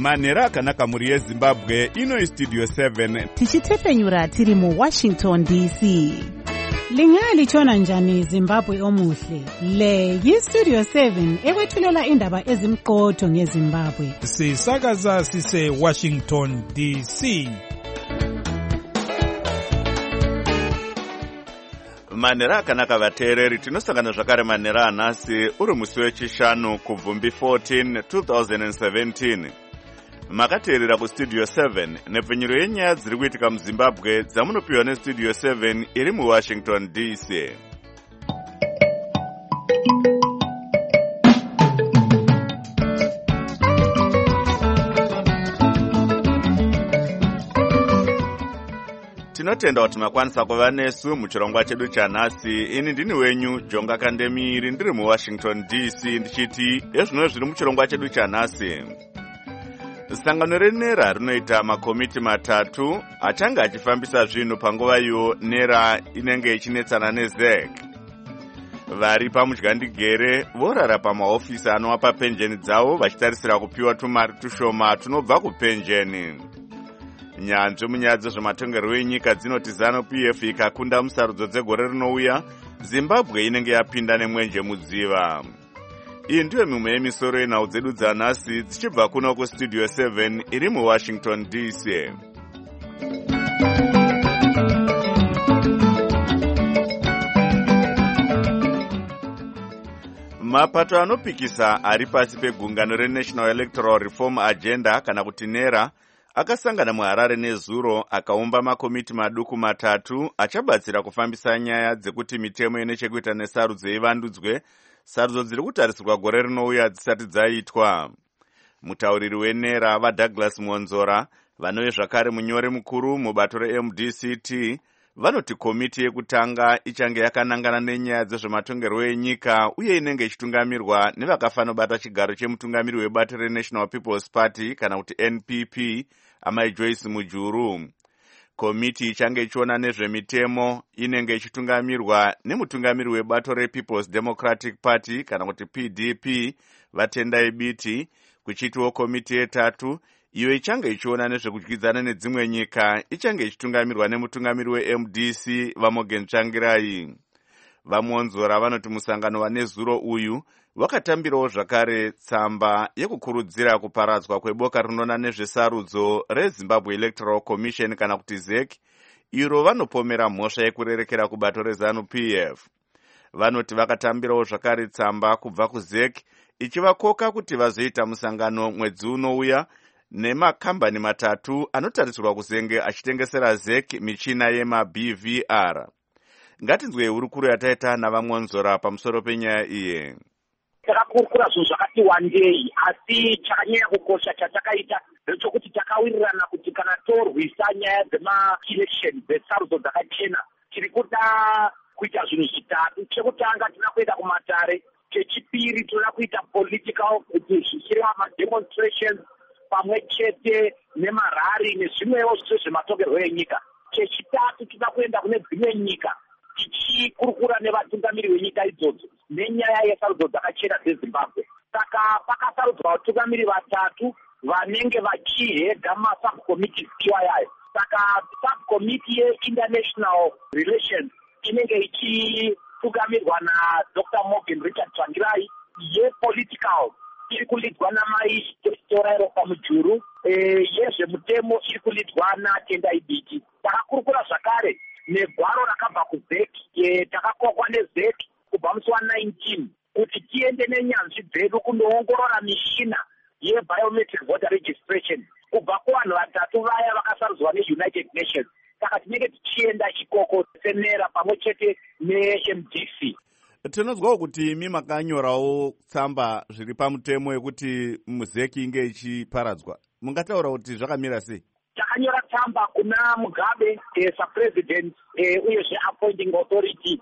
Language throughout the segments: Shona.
manhero akanaka mhuri yezimbabwe. Ino Studio 7 tichitepfenyura tiri muWashington DC. Lingalitshona njani Zimbabwe omuhle? Le yiStudio 7 ekwethulela indaba ezimqotho ngeZimbabwe. Sisakaza sise Washington DC. manhero akanaka vateereri, tinosangana zvakare manhero anhasi uri musi wechishanu kubvumbi 14 2017. Makateerera kuStudio 7 nepfenyuro yenyaya dziri kuitika muZimbabwe dzamunopiwa neStudio 7 iri muWashington DC. Tinotenda kuti makwanisa kuva nesu muchirongwa chedu chanhasi. Ini ndini wenyu Jonga Kandemiri, ndiri muWashington DC, ndichiti ezvino zviri muchirongwa chedu chanhasi. Sangano renera rinoita makomiti matatu achange achifambisa zvinhu panguva iyo nera inenge ichinetsana neZEC. Vari pamudyandigere vorara pamahofisi anowapa penjeni dzavo vachitarisira kupiwa tumari tushoma tunobva kupenjeni. Nyanzvi munyaya dzezvematongerwo enyika dzinoti ZANU-PF ikakunda musarudzo dzegore rinouya, Zimbabwe inenge yapinda nemwenje mudziva. Iyi ndiyo mimwe yemisoro yenhau dzedu dzanhasi dzichibva kuno kuStudio 7 iri muWashington DC. Mapato anopikisa ari pasi pegungano reNational Electoral Reform Agenda kana kuti NERA akasangana muHarare nezuro akaumba makomiti maduku matatu achabatsira kufambisa nyaya dzekuti mitemo ine chekuita nesarudzo ivandudzwe, sarudzo dziri kutarisirwa gore rinouya dzisati dzaitwa. Mutauriri wenera vaDouglas Monzora vanove zvakare munyori mukuru mubato reMDCT vanoti komiti yekutanga ichange yakanangana nenyaya dzezvematongerwo enyika uye inenge ichitungamirwa nevakafanobata chigaro chemutungamiri webato reNational People's Party kana kuti NPP Amai Joyce Mujuru. Komiti ichange ichiona nezvemitemo inenge ichitungamirwa nemutungamiri webato rePeople's Democratic Party kana kuti PDP Vatendai Biti, kuchitiwo komiti yetatu iyo ichange ichiona nezvekudyidzana nedzimwe nyika ichange ichitungamirwa nemutungamiri weMDC Vamogen Tsvangirai. Vamonzora vanoti musangano wanezuro uyu wakatambirawo zvakare tsamba yekukurudzira kuparadzwa kweboka rinona nezvesarudzo reZimbabwe Electoral Commission kana kuti ZEC, iro vanopomera mhosva yekurerekera kubato reZANU-PF. Vanoti vakatambirawo zvakare tsamba kubva kuZEC ichivakoka kuti vazoita musangano mwedzi unouya nemakambani matatu anotarisirwa kuzenge achitengesera ZEC michina yemaBVR. Ngatinzwe hurukuru yataita navamonzora pamusoro penyaya iye. Takakurukura zvinhu zvakati wandei, asi chakanyanya kukosha chatakaita ndechokuti takawirirana kuti kana torwisa nyaya dzema-election dzesarudzo dzakachena tiri kuda kuita zvinhu zvitatu. Chekutanga tinoda kuenda kumatare, chechipiri tinoda kuita political kuti zvichireva mademonstrations pamwe chete nemarari nezvimwewo zvose zvematongerwo enyika. Chechitatu tinoda kuenda kune dzimwe nyika tichikurukura nevatungamiri venyika idzodzo nenyaya yesarudzo dzakachena dzeZimbabwe. Saka pakasarudzwa vatungamiri vatatu vanenge vachihedha masubcommittees iwayayo. Saka subcommittee yeInternational Relations inenge ichitugamirwa naDr. Morgan Richard Tsvangirai, yepolitical iri kulidwa namai Torairo Pamujuru, yezvemutemo iri kulidwa naTendai Biti. Takakurukura zvakare negwaro rakabva kuZEC, takakokwa neZEC kubva musi wa19 kuti tiende nenyanzvi dzedu kunoongorora mishina yebiometric voter registration kubva kuvanhu vatatu vaya vakasarudzwa neUnited Nations. Saka tinenge tichienda ikoko senera pamwe chete neMDC. Tinozwawo kuti imi makanyorawo tsamba zviri pamutemo yekuti ZEC inge ichiparadzwa. Mungataura kuti zvakamira sei? Takanyora tsamba kuna Mugabe, president uyezve appointing authority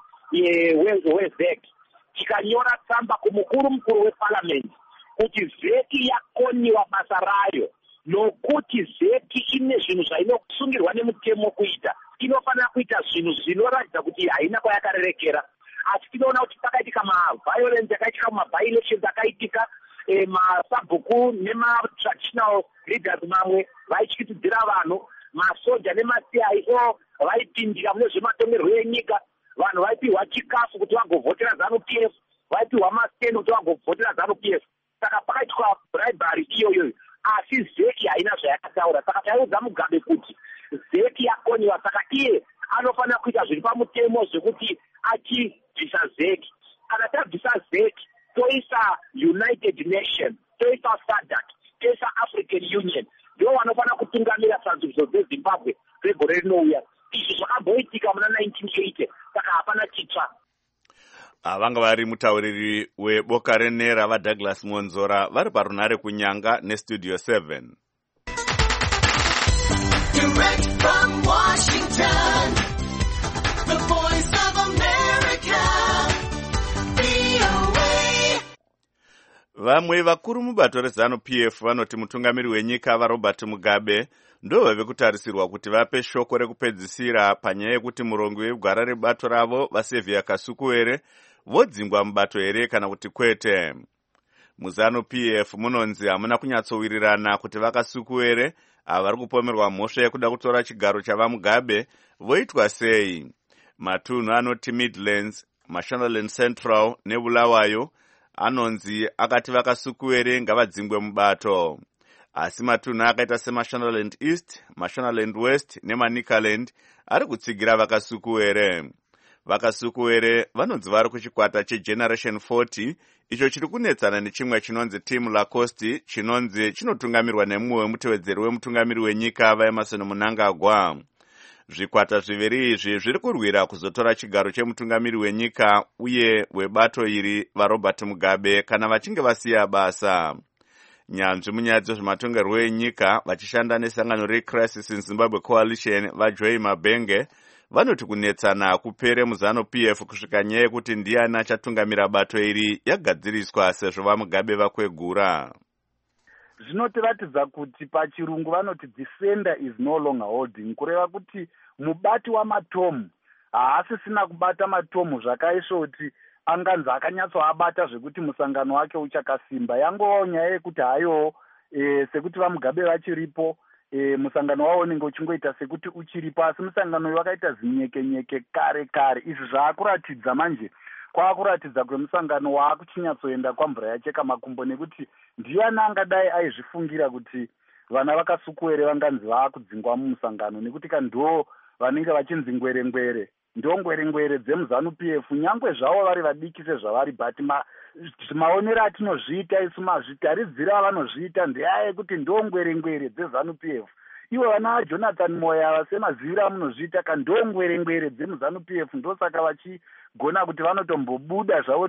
weZEC. Tikanyora tsamba kumukuru weparliament kuti ZEC yakoniwa basa rayo, nokuti ZEC ine zvinhu zvainokusungirwa nemutemo kuita. Inofanira kuita zvinhu zvinoratidza kuti haina kwayakarerekera. Asi tinoona kuti pakaitika ma-violence yakaitika, ma-by-elections akaitika, masabhuku nematraditional leaders mamwe vaityitidzira vanhu, masoja nemaCIO vaipindira mune zvematongerwo enyika, vanhu vaipiwa chikafu kuti vagovhotera ZANU-PF, vaipiwa masiteni kuti vagovhotera ZANU-PF. Saka pakaitwa bribery iyoyo, asi ZEC haina zvayakataura. Saka taiudza Mugabe kuti ZEC yakonyiwa, saka iye anofanira kuita zviri pamutemo zvekuti achibvisa ZEC. Kana tabvisa ZEC, toisa United Nations, toisa SADC, toisa African Union, ndivo vanofanira kutungamira transition dzeZimbabwe kwegore rinouya. Izvi zvakamboitika muna 1980, saka hapana chitsva. Vanga vari mutauriri weboka renera vaDouglas Monzora vari parunare kunyanga neStudio 7. Direct from Washington, the voice of America, VOA. Vamwe vakuru mubato reZANU-PF vanoti mutungamiri wenyika vaRobert Mugabe ndo vave kutarisirwa kuti vape shoko rekupedzisira panyaya yekuti murongo wegwara rebato ravo vaSevia Kasukuwere vodzingwa mubato here kana kuti kwete. MuZANU-PF munonzi hamuna kunyatsowirirana kuti vaKasukuwere ava vari kupomerwa mhosva yekuda kutora chigaro chavaMugabe voitwa sei. Matunhu anoti Midlands, Mashonaland Central neBulawayo anonzi akati vaKasukuwere ngavadzingwe mubato. Asi matunhu akaita seMashonaland East, Mashonaland West neManicaland ari kutsigira vaKasukuwere. VaKasukuwere vanonzi vari kuchikwata cheGeneration 40 icho chiri kunetsana nechimwe chinonzi Team Lacoste chinonzi chinotungamirwa nemumwe wemutevedzeri wemutungamiri wenyika vaEmerson Mnangagwa. Zvikwata zviviri izvi zviri kurwira kuzotora chigaro chemutungamiri wenyika uye webato iri vaRobert Mugabe kana vachinge vasiya basa. Nyanzvi munyaya dzezvematongerwo enyika vachishanda nesangano reCrisis in Zimbabwe Coalition vaJoy Mabenge vanoti kunetsana kupere muZANU-PF kusvika nyaya yekuti ndiani achatungamira bato iri yagadziriswa sezvo vaMugabe vakwegura. Zvinotiratidza kuti pachirungu vanoti the sender is no longer holding, kureva kuti mubati wamatomu haasisina kubata matomu zvakaisvo kuti anganzi akanyatsoabata zvekuti musangano wake uchakasimba. Yangovawo nyaya yekuti hayo sekuti vaMugabe vachiripo, musangano wavo unenge uchingoita sekuti uchiripo, asi musangano uyu wakaita zinyekenyeke kare kare. Izvi zvaakuratidza manje kwaakuratidza kwemusangano waakuchinyatsoenda kwamvura yacheka makumbo, nekuti ndiani angadai aizvifungira kuti vana vaKasukuwere vanganzi vaakudzingwa mumusangano, nekuti ndo vanenge vachinzi ngwere-ngwere, ndo ngwere-ngwere dzemuZANU-PF, nyangwe zvavo vari vadiki sezvavari, but maonero atinozviita isu mazvitaridzira avanozviita ndeaya yekuti ndo ngwere-ngwere dzeZANU-PF. Ivo vana Jonathan Moya semazivira amunozviita ndo ngwere-ngwere dzemuZANU-PF, ndosaka vachigona kuti vanotombobuda zvavo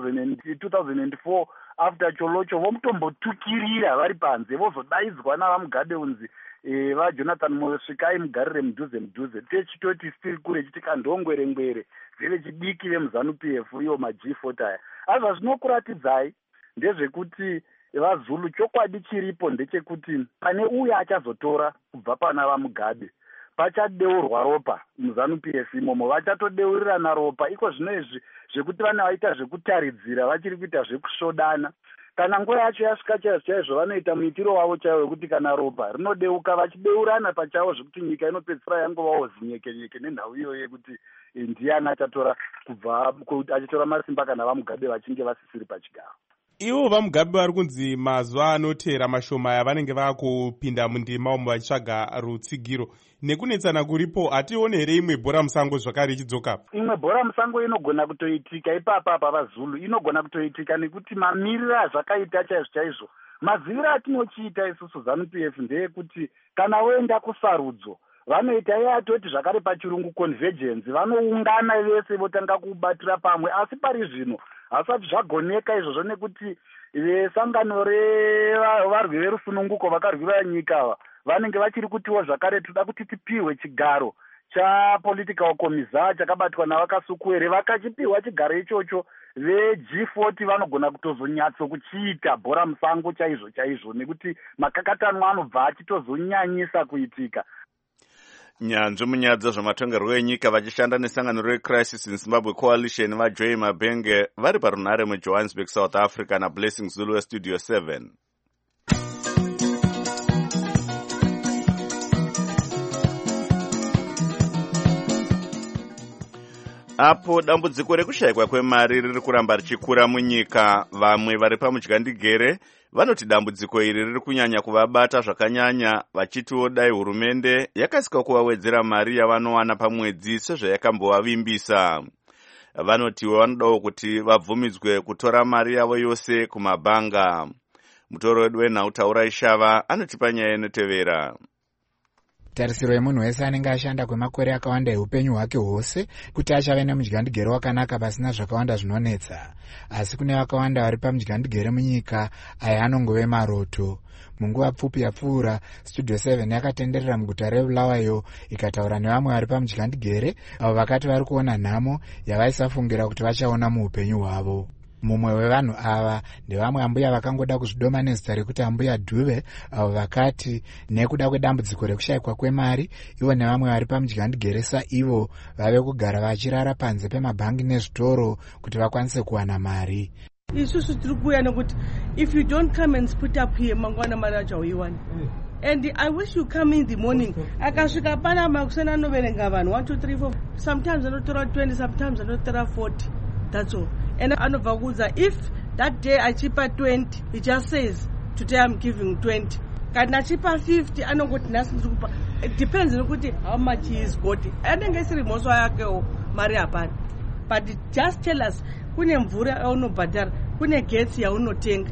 2004 after cholocho vomutombotukirira vari panze, vozodaidzwa navaMugabe unzi vaJonathan Moyo svikai mugarire mudhuze techitoti tiri kure chitika ndo ngwere-ngwere dzevechidiki vemuZANU-PF ivo maG40 aya. Azva zvinokuratidzai ndezvekuti vaZulu chokwadi chiripo ndechekuti pane uyo achazotora kubva pana vaMugabe pachadeurwa ropa muZANU-PF imomo, vachatodeurirana ropa. Iko zvino izvi zvekuti vana vaita zvekutaridzira vachiri kuita zvekusvodana. Kana nguva yacho yasvika chaizvo vanoita muitiro wavo chaiwo wekuti kana ropa rinodeuka vachideurana pachavo zvekuti nyika inopedzisira yangovawo zinyekenyeke nenhau iyoyo yekuti ndiani achatora kubva achatora masimba kana vaMugabe vachinge vasisiri pachigaro. Ivo vaMugabe vari kunzi mazuva anotera mashoma aya vanenge vaakupinda mundima umo vachitsvaga rutsigiro. Nekunetsana kuripo, hatione here imwe bhora musango zvakare ichidzoka? Imwe bhora musango inogona kutoitika ipapa pavaZulu, inogona kutoitika nekuti mamiriro azvakaita chaizvo. Maziviro atinochiita isusu ZANU-PF ndeyekuti kana woenda kusarudzo vanoita yatoti zvakare pachirungu convergence, vanoungana vese votanga kubatira pamwe, asi pari zvino hasati zvagoneka izvozvo nekuti vesangano revarwi verusununguko vakarwira nyika vanenge vachiri kutiwo zvakare toda kuti tipiwe chigaro chapolitical commissar chakabatwa navaKasukuwere. Vakachipiwa chigaro ichocho veG40 vanogona kutozonyatso kuchiita bhora musango chaizvo nekuti makakatanwa anobva achitozonyanyisa kuitika. Nyanzvi munyaya dzezvematongerwo enyika vachishanda nesangano reCrisis in Zimbabwe Coalition vaJoy Mabenge vari parunhare muJohannesburg, South Africa naBlessing Zulu weStudio 7. Apo dambudziko rekushayikwa kwemari riri kuramba richikura munyika, vamwe vari pamudyandigere vanoti dambudziko iri riri kunyanya kuvabata zvakanyanya, vachitiwo dai hurumende yakasika kuvawedzera mari yavanowana pamwedzi sezvayakambovavimbisa. Vanotiwo vanodawo kuti vabvumidzwe kutora mari yavo yose kumabhanga. Mutoro wedu wenhau Ishava anotipa nyaya inotevera. Tarisiro yemunhu wese anenge ashanda kwemakore akawanda eupenyu hwake hwose kuti achave nemudyandigere wakanaka pasina zvakawanda zvinonetsa, asi kune vakawanda vari pamudyandigere munyika aya anongove maroto. Munguva pfupi yapfuura, Studio 7 yakatenderera muguta reBulawayo ikataura nevamwe vari pamudyandigere avo vakati vari kuona nhamo yavaisafungira kuti vachaona muupenyu hwavo. Mumwe wevanhu ava ndevamwe ambuya vakangoda kuzvidoma nezita rekuti ambuya Dhuve, avo vakati nekuda kwedambudziko rekushayikwa kwemari, ivo nevamwe vari pamudyandigere saivo vave kugara vachirara panze pemabhangi nezvitoro kuti vakwanise kuwana mari. Isusu tiri kuuya nekuti if you don't come and split up here mangwana mari achauiwani. And I wish you come in the morning. Akasvika pana makusena anoverenga vanhu 1 2 3 4, sometimes anotora 20, sometimes anotora 40. That's all. And anobva kuudza if that day achipa 20, he just says today I'm giving 20. Kana achipa 50 anongoti nhasi ndiri kupa. It depends nokuti how much he is got. Anenge isiri mhosva yakewo mari hapana. But just tell us kune mvura yaunobhadhara, kune getsi yaunotenga.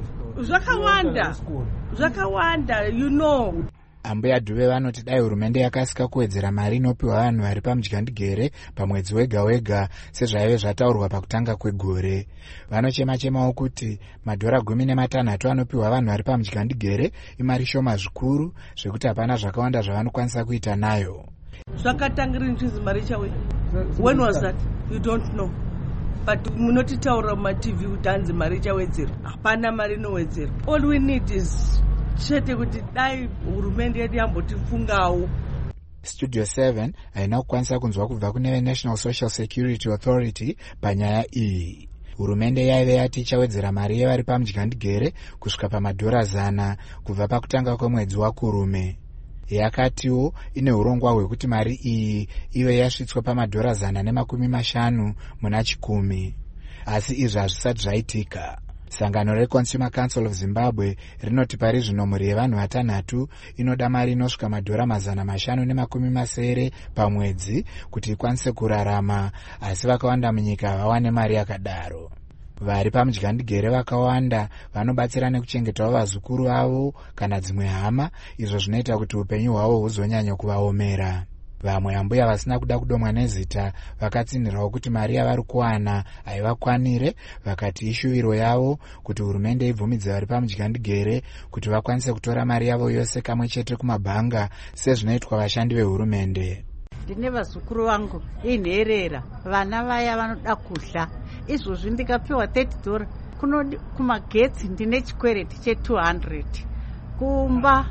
Zvakawanda, you know. Ambuya Dhuve vanoti dai hurumende yakasika kuwedzera mari inopiwa vanhu vari pamudyandigere pamwedzi wega wega sezvaive zvataurwa pakutanga kwegore. Vanochema-chemawo kuti $16 anopiwa vanhu vari pamudyandigere imari shoma zvikuru zvekuti hapana zvakawanda zvavanokwanisa kuita nayo. Zvakatangira nchizi mari chawe. When was that? You don't know. But munotitaura mumaTV kuti hanzi mari chawedzera. Hapana mari inowedzera. All we need is chete kuti dai hurumende yedu yambotifungawo. Studio 7 haina kukwanisa kunzwa kubva kune National Social Security Authority panyaya iyi. Hurumende yaive yati ichawedzera mari yevari pamudyandigere kusvika $100 kubva pakutanga kwemwedzi waKurume. Yakatiwo ine urongwa hwekuti mari iyi ive yasvitswa $150 muna 10. Asi izvi hazvisati zvaitika. Sangano reConsumer Council of Zimbabwe rinoti pari zvino mhuri yevanhu 6 inoda mari inosvika $570 pamwedzi kuti ikwanise kurarama, asi vakawanda munyika vawane mari yakadaro. Vari pamudyandigere vakawanda vanobatsira nekuchengetawo vazukuru avo kana dzimwe hama, izvo zvinoita kuti upenyu hwavo huzonyanya kuvaomera. Vamwe ambuya vasina kuda kudomwa nezita vakatsinhirawo kuti mari yavari kuwana haivakwanire, vakati ishuviro yavo kuti hurumende ibvumidze vari pamudyandigere kuti vakwanise kutora mari yavo yose kamwe chete kumabhanga sezvinoitwa vashandi vehurumende. Ndine vazukuru vangu inherera, vana vaya vanoda kudla. Izvozvi ndikapiwa $30 kumagetsi ndine chikwereti che200, kumba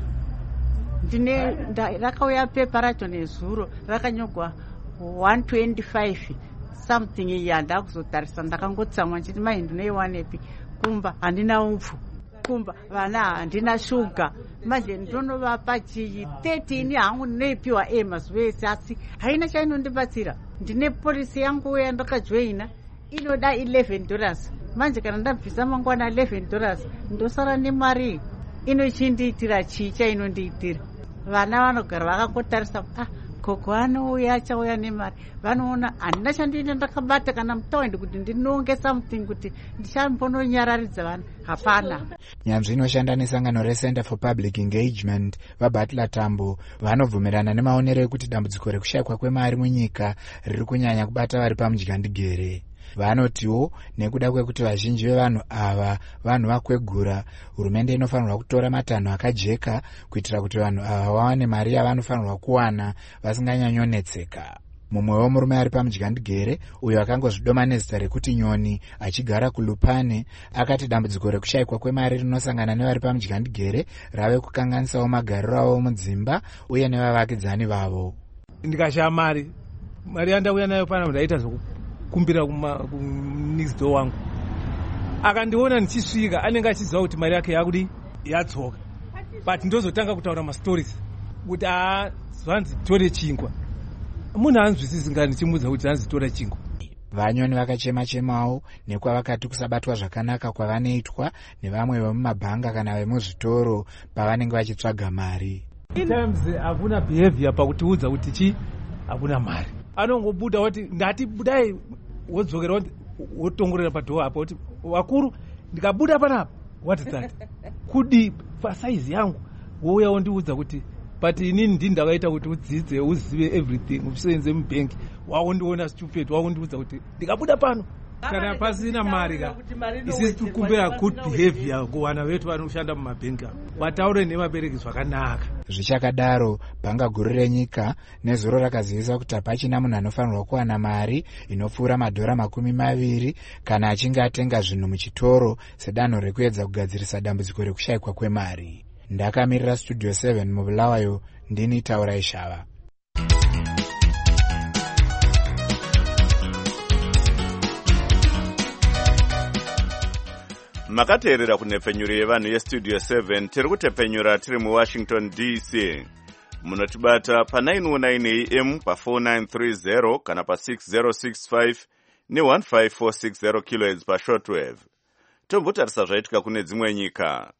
rakauya pepa racho nezuro rakanyogwa 125 something. Iyi handakuzotarisa, ndakangotsamwa nchiti mai ndinoiwanepi. Kumba handina upfu, kumba vana handina shuga, manje ndonovapa chii 13 hangu ndinoipiwa mazuva ese, asi haina chainondibatsira. Ndine polisi yangu yandakajoina inoda $11, manje kana ndabvisa mangwana $11 ndosara nemari inochindiitira chii chainondiitira. Vana vanogara vakangotarisa, koko anouya achauya nemari, vanoona handina chandiita ndakabata kana mutaundi kuti ndinonge something kuti ndichambononyararidza vanhu, hapana. Nyanzvi inoshanda nesangano reCenter for Public Engagement vaButler Tambo vanobvumirana nemaonero ekuti dambudziko rekushayikwa kwemari munyika riri kunyanya kubata vari pamudyandigere. Vanotiwo nekuda kwekuti vazhinji vevanhu ava vanhu vakwegura, hurumende inofanirwa kutora matanho akajeka kuitira kuti vanhu ava vawane mari yavanofanirwa kuwana vasinganyanyonetseka. Mumwewo murume ari pamudyandigere uyo akangozvidoma nezita rekuti Nyoni achigara kuLupane akati dambudziko rekushayikwa kwemari rinosangana nevari pamudyandigere rave kukanganisawo magariro avo mudzimba uye nevavakidzani vavo. ndikashaya mari yandauya nayo pana ndaita zvokukumbira kunext door wangu, akandiona ndichisvika anenge achiziva kuti mari yake yakudi yatsoka, but ndozotanga kutaura mastories kuti zvanzi tore chingwa. Munhu anzwisisi ngani ndichimudza kuti zvanzi tore chingwa. Vanyoni vakachema-chemawo nekwavakati kusabatwa zvakanaka kwavanoitwa nevamwe vemumabhanga kana vemuzvitoro pavanenge vachitsvaga mari. Times hakuna behavior pakutiudza kuti hakuna mari. Anongobuda kuti ndati budai wodzokera wotongorera padhoa apo kuti wakuru ndikabuda panapa what is that? Kudi pasaizi yangu wouya wondiudza kuti but inini ndini ndakaita kuti udzidze uzive everything usenze mubhengi waondiona stupid waondiudza kuti ndikabuda pano kana pasina mari ka isisi tikumbira good behavior kuvana vetu vanoshanda mumabhengi avo vataure nevabereki zvakanaka. Zvichakadaro bhanga guru renyika nezuro rakazivisa kuti hapachina munhu anofanirwa kuwana mari inopfuura $20 kana achinge atenga zvinhu muchitoro sedanho rekuedza kugadzirisa dambudziko rekushayikwa kwemari. Ndakamirira Studio 7 mubulawayo, ndini Taurai Shava. Makateerera kunhepfenyuro yevanhu yestudio 7 tiri kutepfenyura tiri muWashington DC. Munotibata pa 919 AM pa 4930 kana pa 6065 ne15460 kHz pa shortwave. Tombotarisa zvaitika kune dzimwe nyika.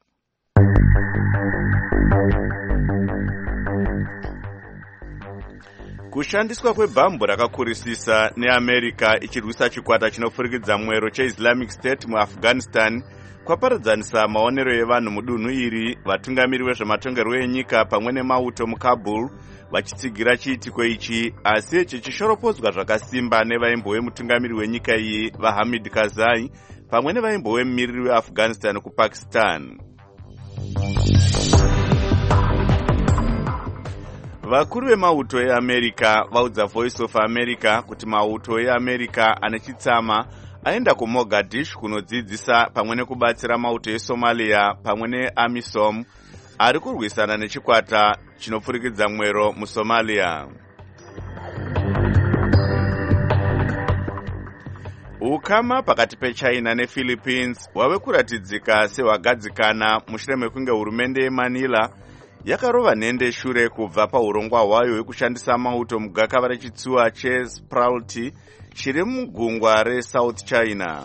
Kushandiswa kwebhambu rakakurisisa neAmerica ichirwisa chikwata chinopfurikidza mwero cheIslamic State muAfghanistan kwaparadzanisa maonero evanhu mudunhu iri, vatungamiri vezvematongerwo enyika pamwe nemauto muKabul vachitsigira chiitiko ichi, asi ichi chishoropodzwa zvakasimba nevaimbove mutungamiri wenyika iyi vaHamid Karzai pamwe nevaimbove mumiriri weAfghanistan kuPakistan. Vakuru vemauto eAmerica vaudza Voice of America kuti mauto eAmerica ane chitsama aenda kuMogadishu kunodzidzisa pamwe nekubatsira mauto eSomalia pamwe neAmisom ari kurwisana nechikwata chinopfurikidza mwero muSomalia. Ukama pakati peChina nePhilippines wave kuratidzika sehwagadzikana mushure mekunge hurumende yeManila yakarova nhende shure kubva paurongwa hwayo hwekushandisa mauto mugakava rechitsuwa cheSpralti chiri mugungwa reSouth China.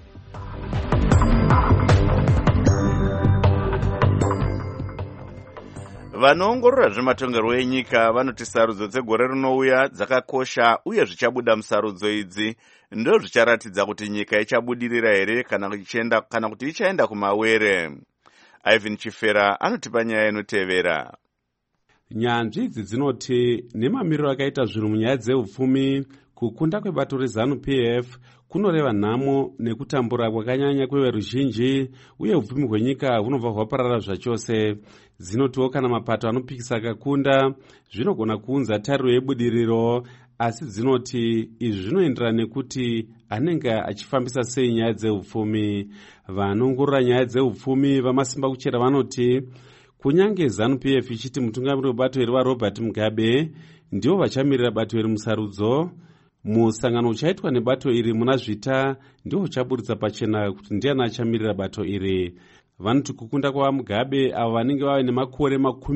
Vanoongorora zvematongerwo enyika vanoti sarudzo dzegore rinouya dzakakosha uye zvichabuda musarudzo idzi ndo zvicharatidza kuti nyika ichabudirira here kana kuti ichaenda kumawere. Ivan Chifera anotipa nyaya inotevera. Nyanzvi idzi dzinoti nemamiriro akaita zvinhu munyaya dzeupfumi, kukunda kwebato reZANU-PF kunoreva nhamo nekutambura kwakanyanya kweveruzhinji uye upfumi hwenyika hunobva hwaparara zvachose. Dzinotiwo kana mapato anopikisa akakunda zvinogona kuunza tariro yebudiriro, asi dzinoti izvi zvinoenderana nekuti anenge achifambisa sei nyaya dzeupfumi. Vanoongorora nyaya dzeupfumi vamasimba kuchera vanoti kunyange ZANU-PF ichiti mutungamiri webato iri waRobert Mugabe ndivo vachamirira bato iri musarudzo, musangano uchaitwa nebato iri muna zvita ndiwo uchaburitsa pachena kuti ndiani achamirira bato iri. Vanoti kukunda kwaMugabe avo vanenge vave nemakore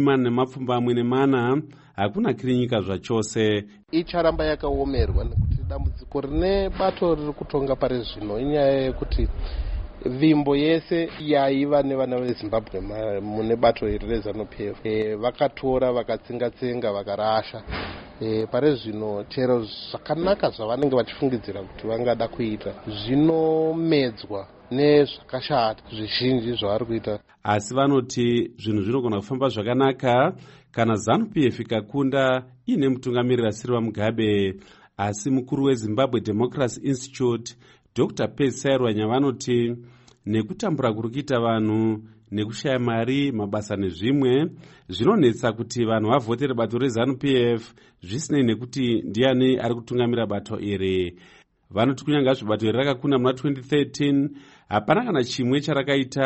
40 hakuna kiri nyika zvachose. Icharamba yakaomerwa nekuti dambudziko rine bato riri kutonga pari zvino inyaya yekuti vimbo yese yaiva nevana veZimbabwe mune bato iri reZANU-PF vakatora vakatsenga-tsenga vakarasha. Pari zvino chero zvakanaka zvavanenge vachifungidzira kuti vangada kuita zvinomedzwa nezvakashata zvizhinji zvavari kuita. Asi vanoti zvinhu zvinogona kufamba zvakanaka kana ZANU-PF ikakunda ine mutungamiriri asiri waMugabe. Asi mukuru weZimbabwe Democracy Institute Dr. Pesai vanoti nekutambura kuri kuita vanhu nekushaya mari, mabasa nezvimwe zvinonetsa kuti vanhu vavhotere bato reZANU-PF zvisinei nekuti ndiani ari kutungamira bato iri. Vanoti kunyanga zvibato iri rakakunda muna 2013 hapana kana chimwe charakaita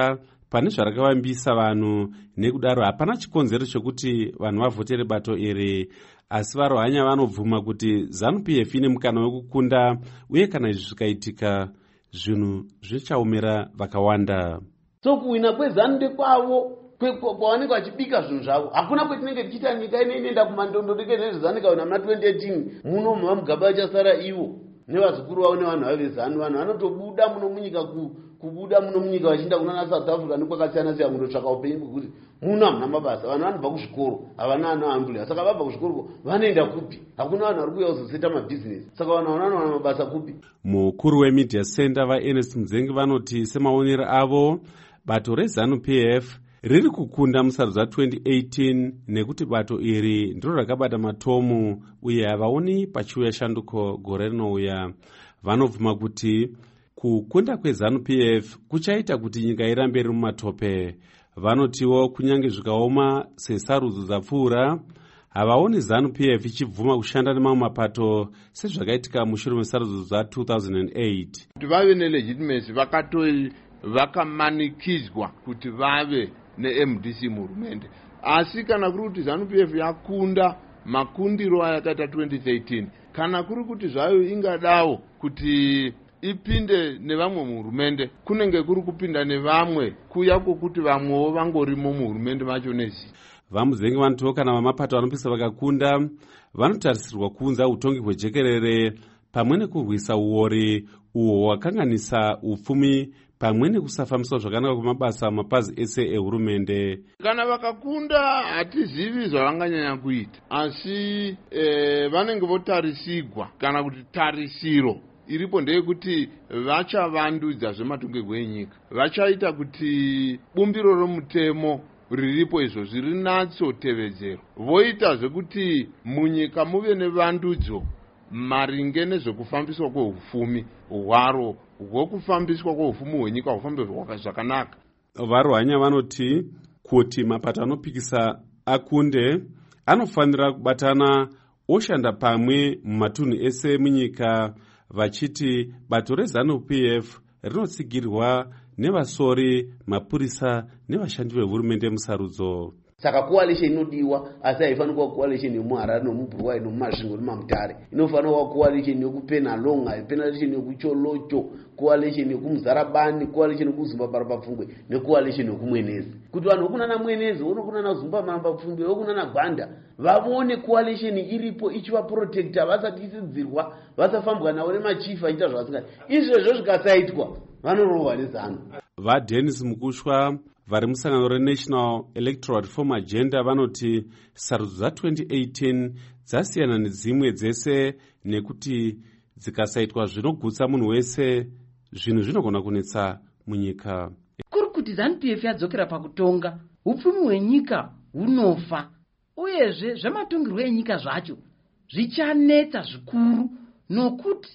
pane zvarakavambisa vanhu, nekudaro hapana chikonzero chokuti vanhu vavhotere bato iri, asi varohanya vanobvuma kuti ZANU-PF ine mukana wekukunda, uye kana izvi zvikaitika zvinhu zvichaomera vakawanda. So kuwina kwezanu ndekwavo kwavanenge vachibika zvinhu zvavo. Hakuna kwetinenge tichiita nyika inoenda kumandondo deke nezvezanikaona muna 2018 muno mumagaba achasara ivo nevazukuru vavo nevanhu vavo vezanu. Vanhu vanotobuda muno munyika kubuda muno munyika vachienda kunana South Africa nekwakasiyana siyana kundotsvaka upenyu kwekuti muno hamuna mabasa. Vanhu vanobva kuzvikoro havana anoambula, saka vabva kuzvikoro vanoenda kupi? Hakuna vanhu vari kuuya kuzoseta mabhizinesi, saka vanhu vanowana mabasa kupi? Mukuru wemedia center vaErnest Mudzengi vanoti semaonero avo bato reZANU-PF riri kukunda musarudzo wa2018 nekuti bato iri ndiro rakabata matomu uye havaoni pachiuya shanduko gore rinouya. Vanobvuma kuti kukunda kweZANU-PF kuchaita kuti nyika irambe iri mumatope. Vanotiwo kunyange zvikaoma sesarudzo dzapfuura, havaoni ZANU-PF ichibvuma kushanda nemamwe mapato sezvakaitika mushure mesarudzo dza2008. Kuti vave nelegitimacy vakamanikidzwa kuti vave neMDC muhurumende, asi kana kuri kuti ZANU-PF yakunda makundiro ayakaita 2013, kana kuri kuti zvayo ingadawo kuti ipinde nevamwe muhurumende, kunenge kuri kupinda nevamwe kuya kwokuti vamwewo vangorimo muhurumende macho nezi. VaMudzengi vanotiwo kana vamapato vanopisa vakakunda vanotarisirwa kuunza utongi hwejekerere pamwe nekurwisa uori uhwo hwakanganisa upfumi pamwe nekusafambiswa zvakanaka kwemabasa mapazi ese ehurumende. Kana vakakunda hatizivi zvavanganyanya kuita, asi vanenge votarisigwa kana kuti tarisiro iripo ndeyekuti vachavandudza zvematongerwo enyika, vachaita kuti bumbiro romutemo riripo izvozvi rinatsotevedzerwa, voita zvekuti munyika muve nevandudzo maringe nezvekufambiswa kwehufumi hwaro hwokufambiswa kwehufumi hwenyika hufambe zvakanaka. Varohanya vanoti kuti mapato anopikisa akunde anofanira kubatana oshanda pamwe mumatunhu ese munyika, vachiti bato reZANU-PF rinotsigirwa nevasori, mapurisa nevashandi vehurumende musarudzo. Saka coalition inodiwa, asi haifanira kuva coalition yemuHarare nomuBuruwayi nomuMasvingo nemuMutare. Inofanira kuva coalition yekuPenalonga, coalition yekuCholocho, coalition yekuMuzarabani, coalition yekuZimbaparapapfungwe necoalition yekumwenezi. Kuti vanhu vokunana Mwenezi, vokunana Zimbaparapapfungwe, vokunana Gwanda vavone coalition iripo ichivaprotecta vasati isidzirwa, vasafambwa navo nemachifu achiita zvavasingaita. Izvozvo zvikasaitwa vanorohwa neZANU. VaDennis Mukushwa vari musangano reNational Electoral Reform Agenda vanoti sarudzo dza2018 dzasiyana nedzimwe dzese nekuti dzikasaitwa zvinogutsa munhu wese zvinhu zvinogona kunetsa munyika. Kuri kuti ZANU-PF yadzokera pakutonga, upfumi hwenyika hunofa, uyezve zvematongerwo enyika zvacho zvichanetsa zvikuru, nokuti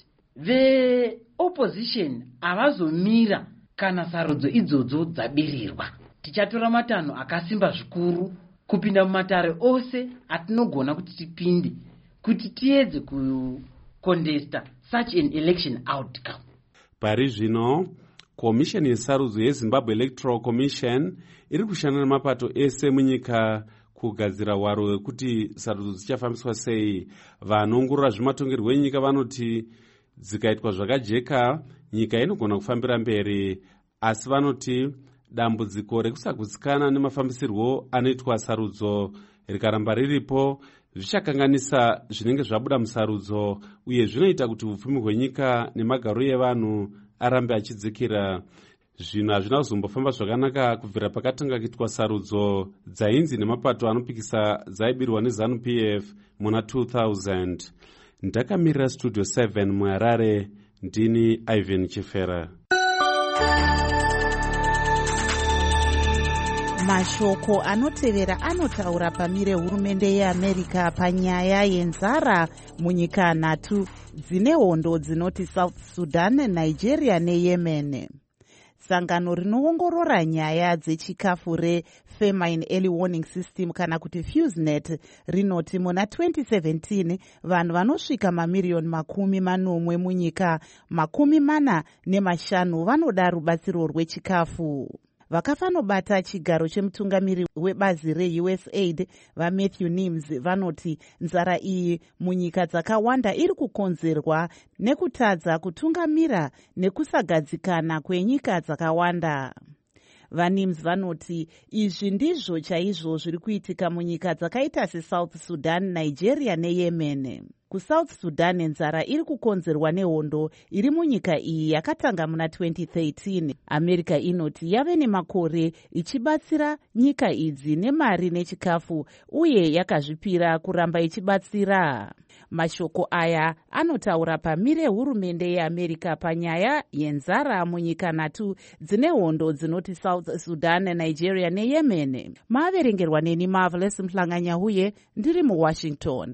veopposition havazomira kana sarudzo idzodzo dzabirirwa. Tichatora matanho akasimba zvikuru kupinda mumatare ose atinogona kuti tipinde kuti tiedze kukondesta such an election outcome. Pari zvino komisheni yesarudzo yeZimbabwe Electoral Commission iri kushanda nemapato ese munyika kugadzira hwaro hwekuti sarudzo dzichafambiswa sei. Vanoongorora zvematongerwo enyika vanoti dzikaitwa zvakajeka nyika inogona kufambira mberi, asi vanoti dambudziko rekusagutsikana nemafambisirwo anoitwa sarudzo rikaramba riripo zvichakanganisa zvinenge zvabuda musarudzo, uye zvinoita kuti upfumi hwenyika nemagariro evanhu arambe achidzikira. Zvinhu hazvina kuzombofamba zvakanaka kubvira pakatanga kuitwa sarudzo dzainzi nemapato anopikisa dzaibirwa neZANU-PF muna 2000. Ndakamirira Studio 7 muHarare, ndini Ivan Chifera. Mashoko anotevera anotaura pamire hurumende yeAmerica panyaya yenzara munyika 3 dzine hondo dzinoti South Sudan, Nigeria neYemen. Sangano rinoongorora nyaya dzechikafu reFamine Early Warning System kana kuti FuseNet rinoti muna 2017 vanhu vanosvika mamiriyoni 40 munyika 45 vanoda rubatsiro rwechikafu. vakafanobata chigaro chemutungamiri webazi reUSAID vaMatthew Nims vanoti nzara iyi munyika dzakawanda iri kukonzerwa nekutadza kutungamira nekusagadzikana kwenyika dzakawanda. VaNims vanoti izvi ndizvo chaizvo zviri kuitika munyika dzakaita seSouth Sudan, Nigeria neYemen. KuSouth Sudan nzara iri kukonzerwa nehondo iri munyika iyi yakatanga muna 2013. America inoti yave nemakore ichibatsira nyika idzi nemari nechikafu uye yakazvipira kuramba ichibatsira. Mashoko aya anotaura pamire hurumende yeAmerica panyaya yenzara munyika 3 dzine hondo dzinoti South Sudan, Nigeria neYemen. Maaverengerwa neni Marvelous Mhlanganya huye ndiri muWashington.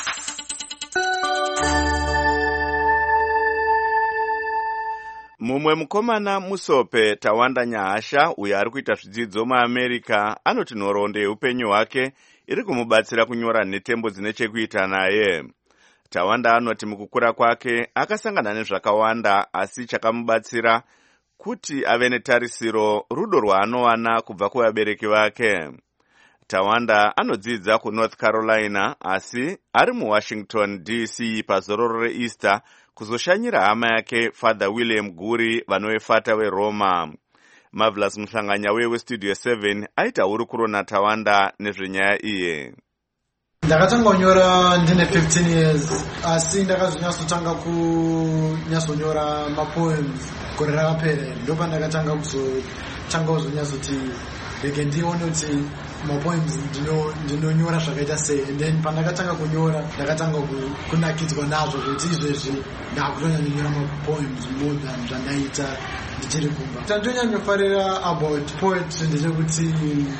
Mumwe mukomana Musope Tawanda Nyahasha uyo ari kuita zvidzidzo muAmerica anoti nhoroondo yeupenyu hwake iri kumubatsira kunyora nhetembo dzine chekuita naye. Tawanda anoti mukukura kwake akasangana nezvakawanda asi chakamubatsira kuti ave netarisiro rudo rwaanowana kubva kuvabereki vake. Tawanda anodzidza kuNorth Carolina asi ari muWashington DC pazororo reEaster kuzoshanyira hama yake Father William Guri vanovefata weRoma. Marvelous Mhlanganya weStudio 7 aita hurukuro naTawanda nezvenyaya iye. Ndakatanga kunyora ndine 15 years asi ndakazonyatsotanga kunyasonyora mapoems gore rakapera ndopa ndakatanga kuzonyatsoti rege ndione kuti mapoems ndinonyora zvakaita sei. And then pandakatanga kunyora ndakatanga kunakidzwa nazvo kuti izvezvi ndakutonyanyonyora mapoems more than zvandaita ndichiri kumba. Tandonyanyofarira about poetry ndechekuti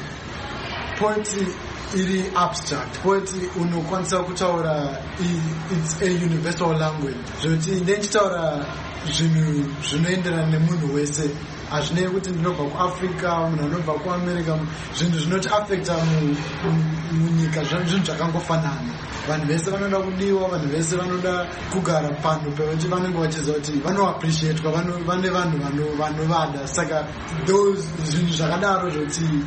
poetry iri abstract. Poetry unokwanisa kutaura, it's a universal language. Zvoti ndichitaura zvinhu zvinoenderana nemunhu wese. Hazvinei kuti ndinobva kuAfrica, munhu anobva kuAmerica, zvinhu zvinoti affecta munyika zvinhu zvakangofanana. Vanhu vese vanoda kudiwa, vanhu vese vanoda kugara panhu pekuti vanenge vachiziva kuti vanoappreciatwa, vane vanhu vanovada. Saka those zvinhu zvakadaro zvoti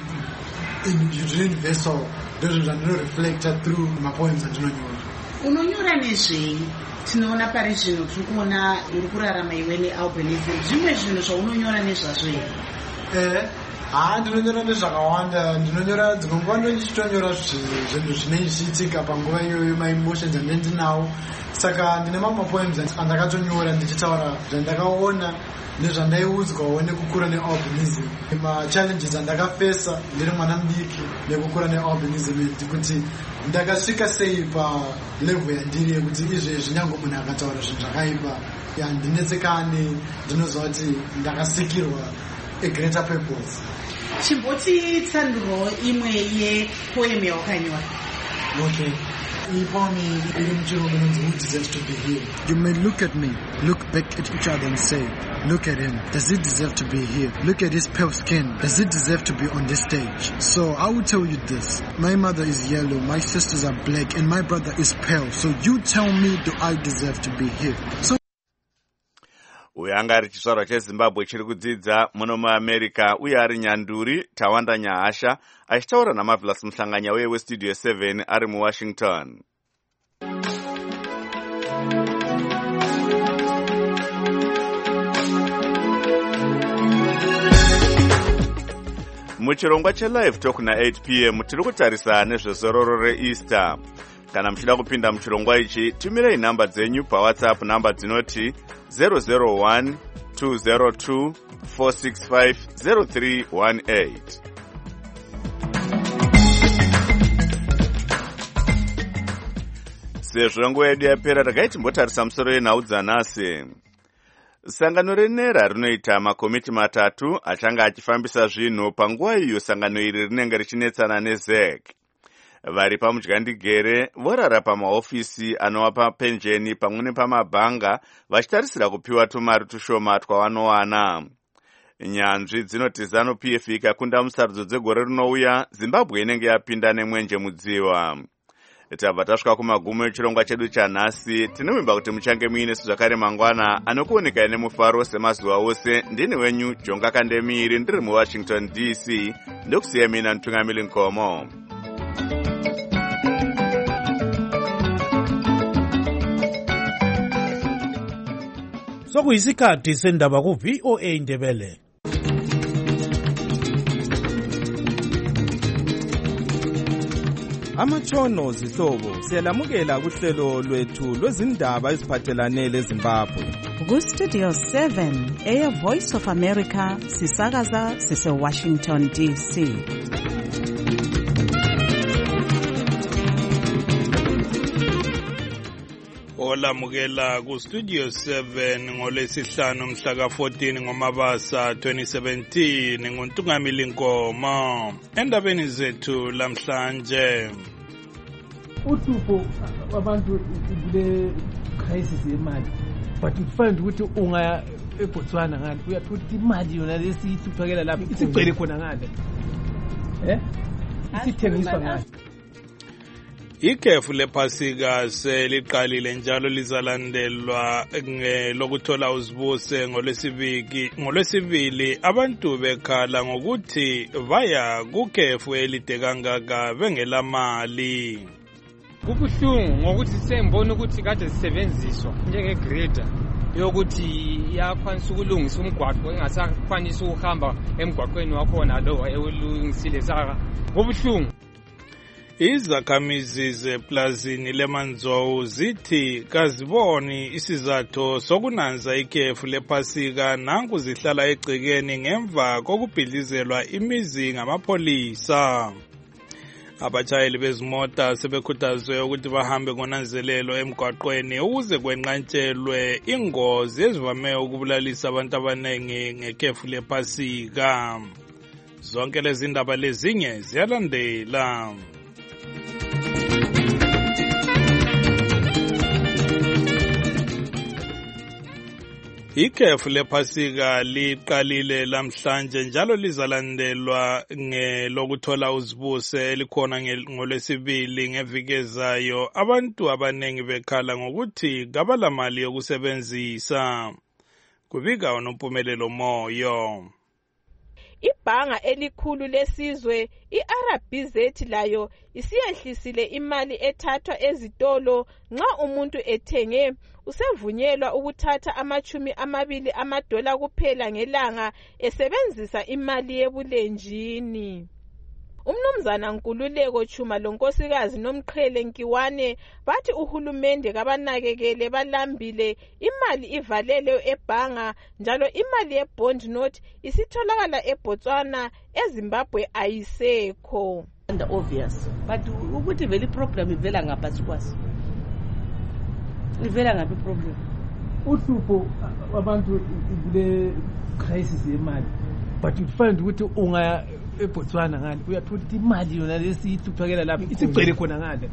universal ndozvo zvandinoreeflecta through mapoems andinonyora. Unonyora nezvei? Tinoona pari zvino tiri kuona uri kurarama iwe nealbinism. Zvimwe zvinhu zvaunonyora nezvazvo here? Ndinonyora nezvakawanda. Ndinonyora dzimwe nguva ndichitonyora zvinhu zvinenge zvichiitika panguva iyoyo, maemotions andinawo. Saka ndine mamwe poems andakatonyora ndichitaura zvandakaona nezvandaiudzwawo nekukura nealbinism, machallenges andakafesa ndiri mwana mudiki nekukura nealbinism, kuti ndakasvika sei palevel yandiri yekuti izvezvi nyange munhu akataura zvinhu zvakaipa handinetsekani, ndinoziva kuti ndakasikirwa a greater purpose. Chimboti tsanduro imwe yepoem yawakanyora. Okay. Who deserves to be here? You may look at me, look back at each other and say, look at him, does he deserve to be here? Look at his pale skin, does he deserve to be on this stage? So I will tell you this, my mother is yellow, my sisters are black, and my brother is pale. So you tell me, do I deserve to be here? So uyo anga ari chizvarwa cheZimbabwe chiri kudzidza muno muAmerica uye ari nyanduri Tawanda Nyahasha achitaura naMarvelous Mhlanganya weStudio 7 ari muWashington. Muchirongwa cheLive Talk na8 p.m. tiri kutarisa nezvezororo reEaster. Kana muchida kupinda muchirongwa ichi, tumirei namba dzenyu paWhatsApp, namba dzinoti 001 202 465 0318. Sezvo nguva yedu yapera, regai timbotarisa musoro yenhau dzanhasi. Sangano reNERA rinoita makomiti 3 achanga achifambisa zvinhu panguva iyo sangano iri rinenge richinetsana neZEC. Vari pamudyandigere vorara pamahofisi anowapa penjeni pamwe nepamabhanga vachitarisira kupiwa tumari tushoma twavanowana. Nyanzvi dzinoti ZANU-PF ikakunda musarudzo dzegore rinouya, Zimbabwe inenge yapinda nemwenje mudziwa. tabva tasvika kumagumo echirongwa chedu chanhasi. Tinovimba kuti muchange muine zvakare mangwana anokuoneka nemufaro semazuva ose. Ndini wenyu Jonga Kandemiri ndiri muWashington DC. Ndokusiya mina Ntungamili Nkomo. Sokuyisikhathi sendaba ku VOA Ndebele. Amatshono zihlobo siyalamukela kuhlelo lwethu lwezindaba eziphathelane leZimbabwe. Ku Studio 7 Air Voice of America sisakaza sise Washington DC. Olamukela ku Studio 7 ngolwesihlanu mhla ka-14 ngoMabasa 2017 nguNtungamili Nkomo. Endabeni zethu lamhlanje, uhlupho abantu kule crisis yemali, but ufind ukuthi ungaya eBotswana ngale uyathola imali yona lesihluphekela lapha isigcwele khona ngale, isithengiswa ngale. Ikhefu lephasika seliqalile njalo lizalandelwa lokuthola uzibuse ngolwesibili. Abantu bekhala ngokuthi vaya kukhefu elide kangaka bengelamali. Kubuhlungu ngokuthi sembona ukuthi kade sisebenziswa njenge-grader yokuthi iyakwanisa ukulungisa umgwaqo engasakwanisa ukuhamba emgwaqweni wakhona lo ewulungisile saka. Kubuhlungu. Izakhamizi zeplazini leManzou zithi kaziboni isizathu sokunanza ikhefu lephasika nanku zihlala egcekeni ngemva kokubhidlizelwa imizi ngamapholisa. Abatshayeli bezimota sebekhuthazwe ukuthi bahambe ngonanzelelo emgwaqweni ukuze kwenqatshelwe ingozi ezivame ukubulalisa abantu abaningi ngekhefu lephasika. Zonke lezi ndaba lezinye ziyalandela. Ikhefu lephasika liqalile lamhlanje njalo lizalandelwa ngelokuthola uzibuse elikhona ngolwesibili ngevigezayo. Abantu abaningi bekhala ngokuthi kabalamali yokusebenzisa. Kubika uNompumelelo Moyo. Ibhanga elikhulu lesizwe iRBZ layo isiyehlisile imali ethathwa ezitolo nxa umuntu ethenge usevunyelwa ukuthatha $20 kuphela ngelanga esebenzisa imali yebulenjini. Umnumzana Nkululeko Chuma lonkosikazi Nomqhele Nkiwane bathi uhulumende kabanakekele balambile, imali ivalele ebhanga njalo imali yebond note isitholakala eBotswana, eZimbabwe ayisekho. Obvious, but ukuthi vele problem ivela ngapha sikwazi. Ivela ngaphi problem? Uhlupho abantu kule crisis yemali, but ufind ukuthi ungaya eBotswana ngale uyathola imali yona lesihluphekela lapha isigcwele khona ngale,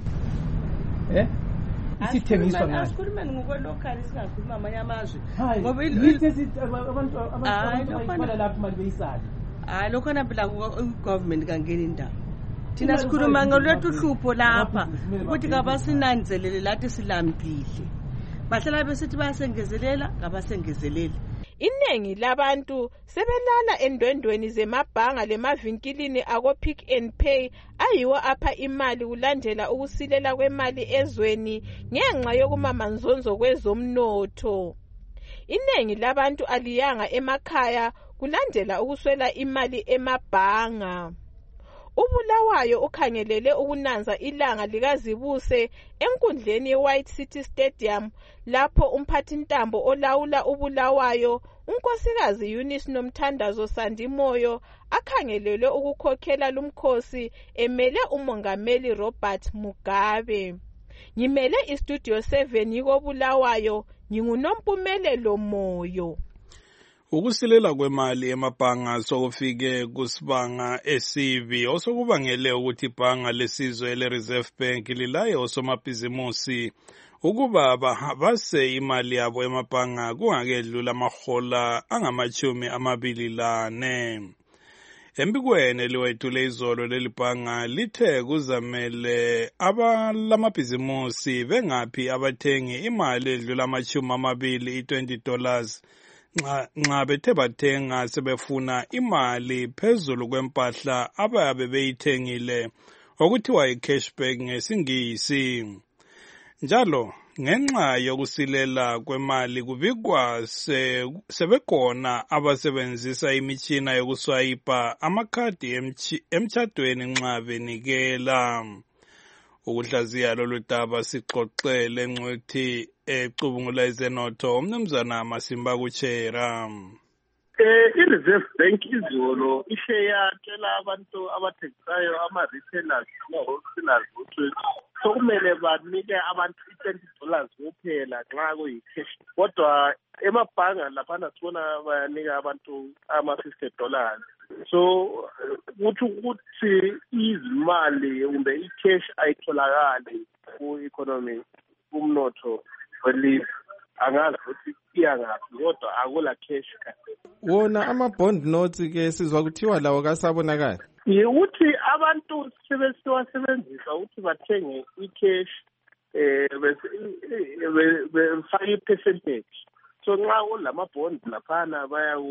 isithengiswa ngale. Asikhulumeni ngokwe-local singakhuluma amanye amazwe ngoba abantu abafana lapha imali beyisala. Hayi lokho naphela u-government kangeni indaba. Thina sikhuluma ngolwethu uhlupho lapha ukuthi kabasinanzelele lathi silambile. Bahlala besithi bayasengezelela ngabasengezeleli. Iningi labantu sebelala endwendweni zemabhanga lemavinkilini ako Pick and Pay ayiwo apha imali kulandela ukusilela kwemali ezweni ngenxa yokumamanzonzo kwezomnotho. Iningi labantu aliyanga emakhaya kulandela ukuswela imali emabhanga. uBulawayo ukhangelele ukunanza ilanga likazibuse enkundleni yeWhite City Stadium lapho umphathintambo olawula uBulawayo unkosikazi Eunice Nomthandazo Sandimoyo akhangelele ukukhokhela lumkhosi emele umongameli Robert Mugabe. Ngimele iStudio 7 yikoBulawayo, nginguNompumelelo Moyo. Ukusilela kwemali emabhanga sokufike kusibanga esibi osokubangele ukuthi ibhanga lesizwe leReserve Bank lilaye osomabhizimusi ukuba base imali yabo emabhanga kungakedlula amahola angama-24. Embikweni eliwethule izolo leli bhanga lithe kuzamele lamabhizimusi bengaphi abathengi imali edlula $20 $20 nxa bethe bathenga sebefuna imali phezulu kwempahla abayabe beyithengile okuthiwa i-cashback ngesingisi. Njalo ngenxa yokusilela kwemali kubikwa sebekhona abasebenzisa imitshina yokuswayipa amakhadi emtshadweni nxa benikela. Ukuhlaziya lolu daba sixoxele ngcwethi ecubungula ezenotho umnumzana Masimba Kuchera. I-Reserve Bank izolo ishe yatshela abantu abathengisayo ama-retailers ama-wholesalers ukuthi sokumele banike abantu $20 kuphela nxa kuyi-cash. Kodwa emabhanga laphana sibona bayanika abantu ama-$50. So kuthi ukuthi izimali kumbe i-cash ayitholakali ku-economy kumnotho welizwe. Angazi ukuthi iyangaphi kodwa akula cash kahle. Wona ama-bond notes ke sizwa kuthiwa lawo kasabonakala. Ukuthi abantu sebesebenzisa ukuthi bathenge i-cash befake i-percentage. So nxa kulama-bond laphana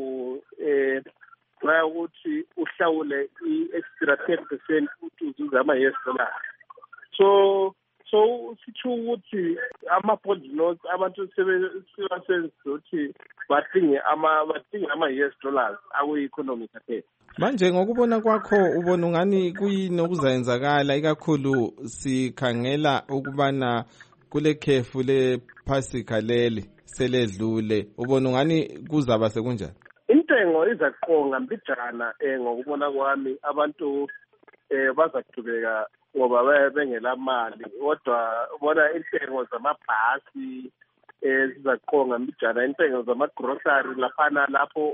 baya ukuthi uhlawule i-extra 10% ukuthi uzuze ama-US dollars. So sitho ukuthi ama-bond notes abantu sebasebenzisa ukuthi badinge ama-US dollars aku-economy kaphela. Manje ngokubona kwakho ubona ungani kuyini okuzayenzakala ikakhulu sikhangela ukubana kule khefu lePhasika leli seledlule, ubona ungani kuzaba sekunjani? Intengo izaqonga mbijana ngokubona kwami abantu bazaqhubeka ngoba bengela mali, kodwa ubona intengo zamabhasi zizaqonga mbijana, intengo zama-grocery laphana lapho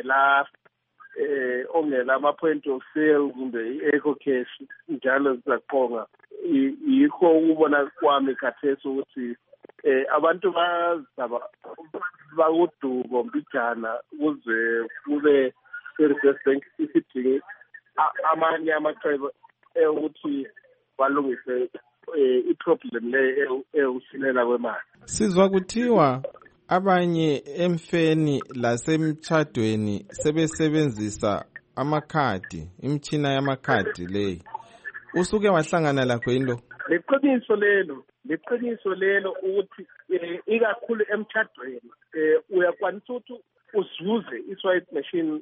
ongela ama-point of sale kumbe i-eco cash njalo zizaqonga. Yikho ukubona kwami khathesi ukuthi abantu bazaba bakudubo mbijana kuze kube i-Reserve Bank isidinge amanye amacebo ukuthi balungise i-problem le eusilela kwemali. Sizwa kuthiwa abanye emfeni lasemtshadweni sebesebenzisa amakhadi, imtshina yamakhadi leyi. Usuke wahlangana lakho into? Leqiniso lelo ukuthi ikakhulu emtshadweni uyakwanisa ukuthi uzuze i-swipe machine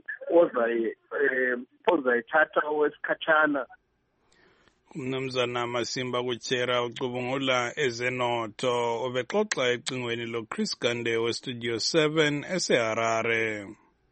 ozayithatha wesikhatshana. Umnumzana Masimba Kuchera ucubungula ezenotho ubexoxa ecingweni lo-Chris Gande we-Studio 7 eseHarare.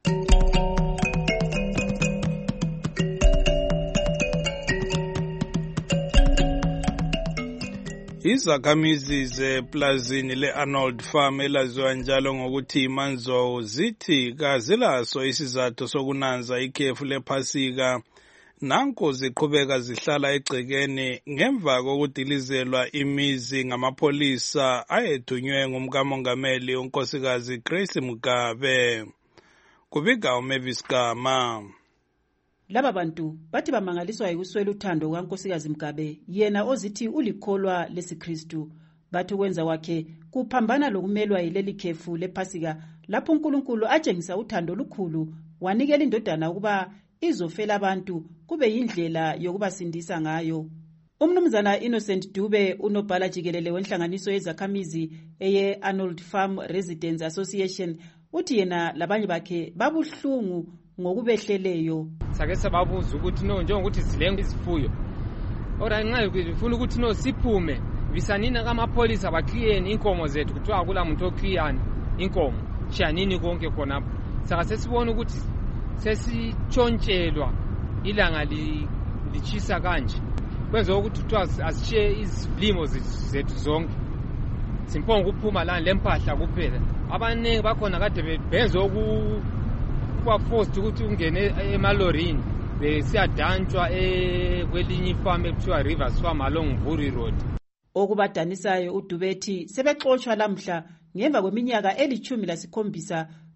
Izakhamizi zeplazini le-Arnold Farm elaziwa njalo ngokuthi iManzou zithi kazilaso isizathu sokunanza ikhefu lePhasika. Nanko ziqhubeka zihlala egcekeni ngemva kokudilizelwa imizi ngamapholisa ayethunywe ngumkamongameli unkosikazi Grace Mugabe. Kubika uMavis Gama. Laba bantu bathi bamangaliswa yikuswela uthando kankosikazi Mugabe, yena ozithi ulikholwa lesiKristu. Bathi ukwenza kwakhe kuphambana lokumelwa yileli khefu lePhasika lapho uNkulunkulu atshengisa uthando olukhulu wanikela indodana ukuba izofela abantu kube yindlela yokubasindisa ngayo. Umnumzana Innocent Dube unobhala jikelele wenhlanganiso yezakhamizi eye Arnold Farm Residents Association uthi yena labanye bakhe babuhlungu ngokubehleleyo. Sake sababuza ukuthi njengokuthi zilenga izifuyo. Ora nxa ufuna ukuthi siphume bisanina kamapholisa bakliyeni inkomo zethu kuthiwa akula muntu okliyana inkomo shanini konke khonapho. Saka sesibona ukuthi sesitshontshelwa ilanga lichisa kanje kwenza ukuthi kuthiwa asishiye izilimo zethu zonke simponga ukuphuma lana lempahla kuphela. Abaningi bakhona kade benze kuba forced ukuthi ungene emalorini besiyadantshwa kwelinye ifarm ekuthiwa Rivers Farm along Mvuri Road. Okubadanisayo uDubethi sebexoshwa lamhla ngemva kweminyaka 17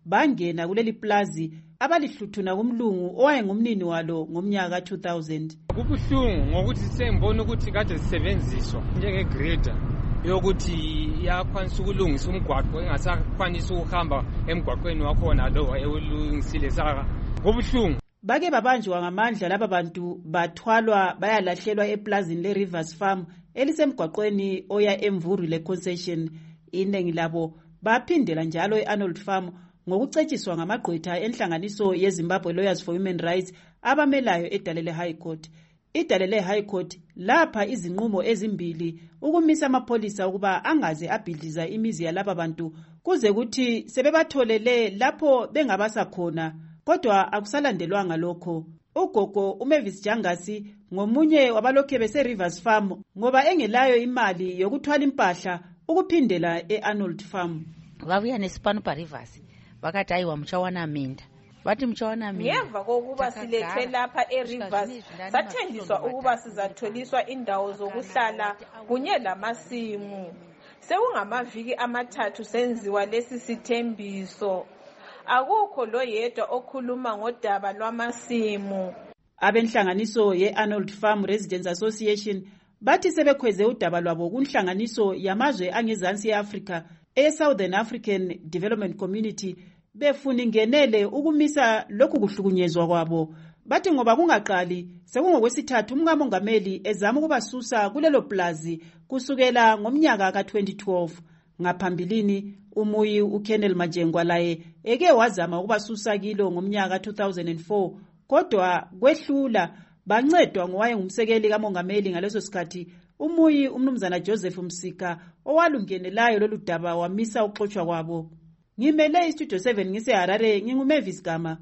bangena kuleli plazi abalihluthuna kumlungu owayengumnini walo ngomnyaka ka-2000. Kubuhlungu ngokuthi sengibona ukuthi kade sisebenziswa njenge-grader yokuthi iyakwanisa ukulungisa umgwaqo engasakwanisa ukuhamba emgwaqweni wakhona lo ewulungisile saka. Kubuhlungu. Bake babanjwa ngamandla laba bantu bathwalwa bayalahlelwa eplazini le-Rivers Farm elisemgwaqweni oya eMvuru le-concession. Iningi labo baphindela njalo e-Arnold Farm ngokucetshiswa ngamagqwetha enhlanganiso yeZimbabwe Lawyers for Human Rights abamelayo eDalele High Court. IDalele High Court lapha izinqumo ezimbili ukumisa amapholisa ukuba angaze abhidliza imizi yalaba bantu kuze kuthi sebebatholele lapho bengabasa khona, kodwa akusalandelwanga lokho. Ugogo uMavis Jangasi ngomunye wabalokhe bese-Rivers Farm ngoba engelayo imali yokuthwala impahla ukuphindela e-Arnold Farm. Vavuya nesipano pa-Rivers vakati ayiwa muchawana minda vati muchawana minda. Ngemva kokuba silethwe lapha e-Rivers sathenjiswa ukuba sizatholiswa indawo zokuhlala kunye lamasimu. Sekungamaviki amathathu senziwa lesi sithembiso. Akukho lo yedwa okhuluma ngodaba lwamasimu. Abenhlanganiso ye-Arnold Farm Residents Association bathi sebekhweze udaba lwabo kunhlanganiso yamazwe angezansi e-Africa e-Southern African Development Community befuna ingenele ukumisa lokhu kuhlukunyezwa kwabo. Bathi ngoba kungaqali sekungokwesithathu umngamongameli ezama ukubasusa kulelo plazi kusukela ngomnyaka ka-2012. Ngaphambilini umuyi uKennel Majengwa laye eke wazama ukubasusa kilo ngomnyaka ka-2004 kodwa kwehlula bancedwa ngowayengumsekeli kamongameli ngaleso sikhathi umuyi umnumzana Joseph Msika owalungenelayo lolu daba wamisa ukuxoshwa kwabo. Ngimele iStudio 7 ngiseHarare nginguMavis Gama.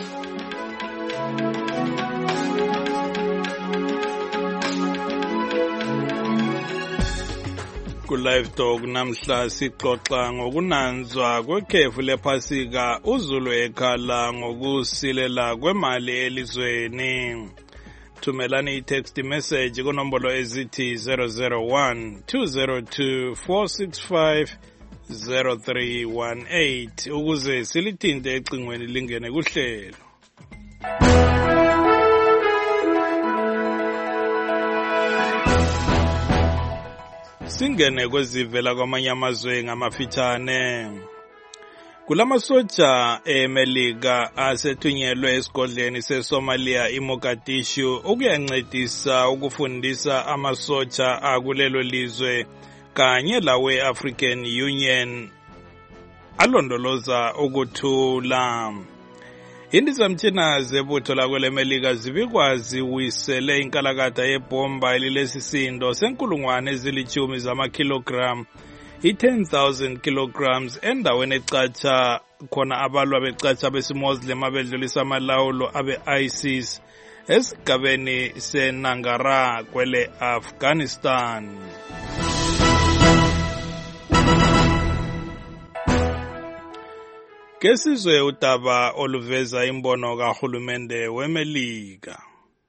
Ku-Live Talk namhla sixoxa ngokunanzwa kwekhefu lephasika uZulu ekhala ngokusilela kwemali elizweni. Thumelani i-text message kunombolo ezithi 001 202 465 0318 ukuze silithinte ecingweni lingene kuhlelo. Singene kwezivela kwamanye amazwe ngamafitshane. Kulamasoja eMelika asethunyelwe esigodleni seSomalia iMogadishu ukuyancedisa ukufundisa amasoja akulelo lizwe kanye lawe African Union alondoloza ukuthula. Indizamtshina zebutho lakwelemelika zibikwazi wisele inkalakatha yebhomba elilesisindo senkulungwane ezilithumi zamakilogram i-10,000 kilograms endaweni ecatsha khona abalwa becatsha besimuslim abedlulisa amalawulo abe-ISIS esigabeni senangara kwele Afghanistan. Kesizwe udaba oluveza imbono kahulumende weMelika.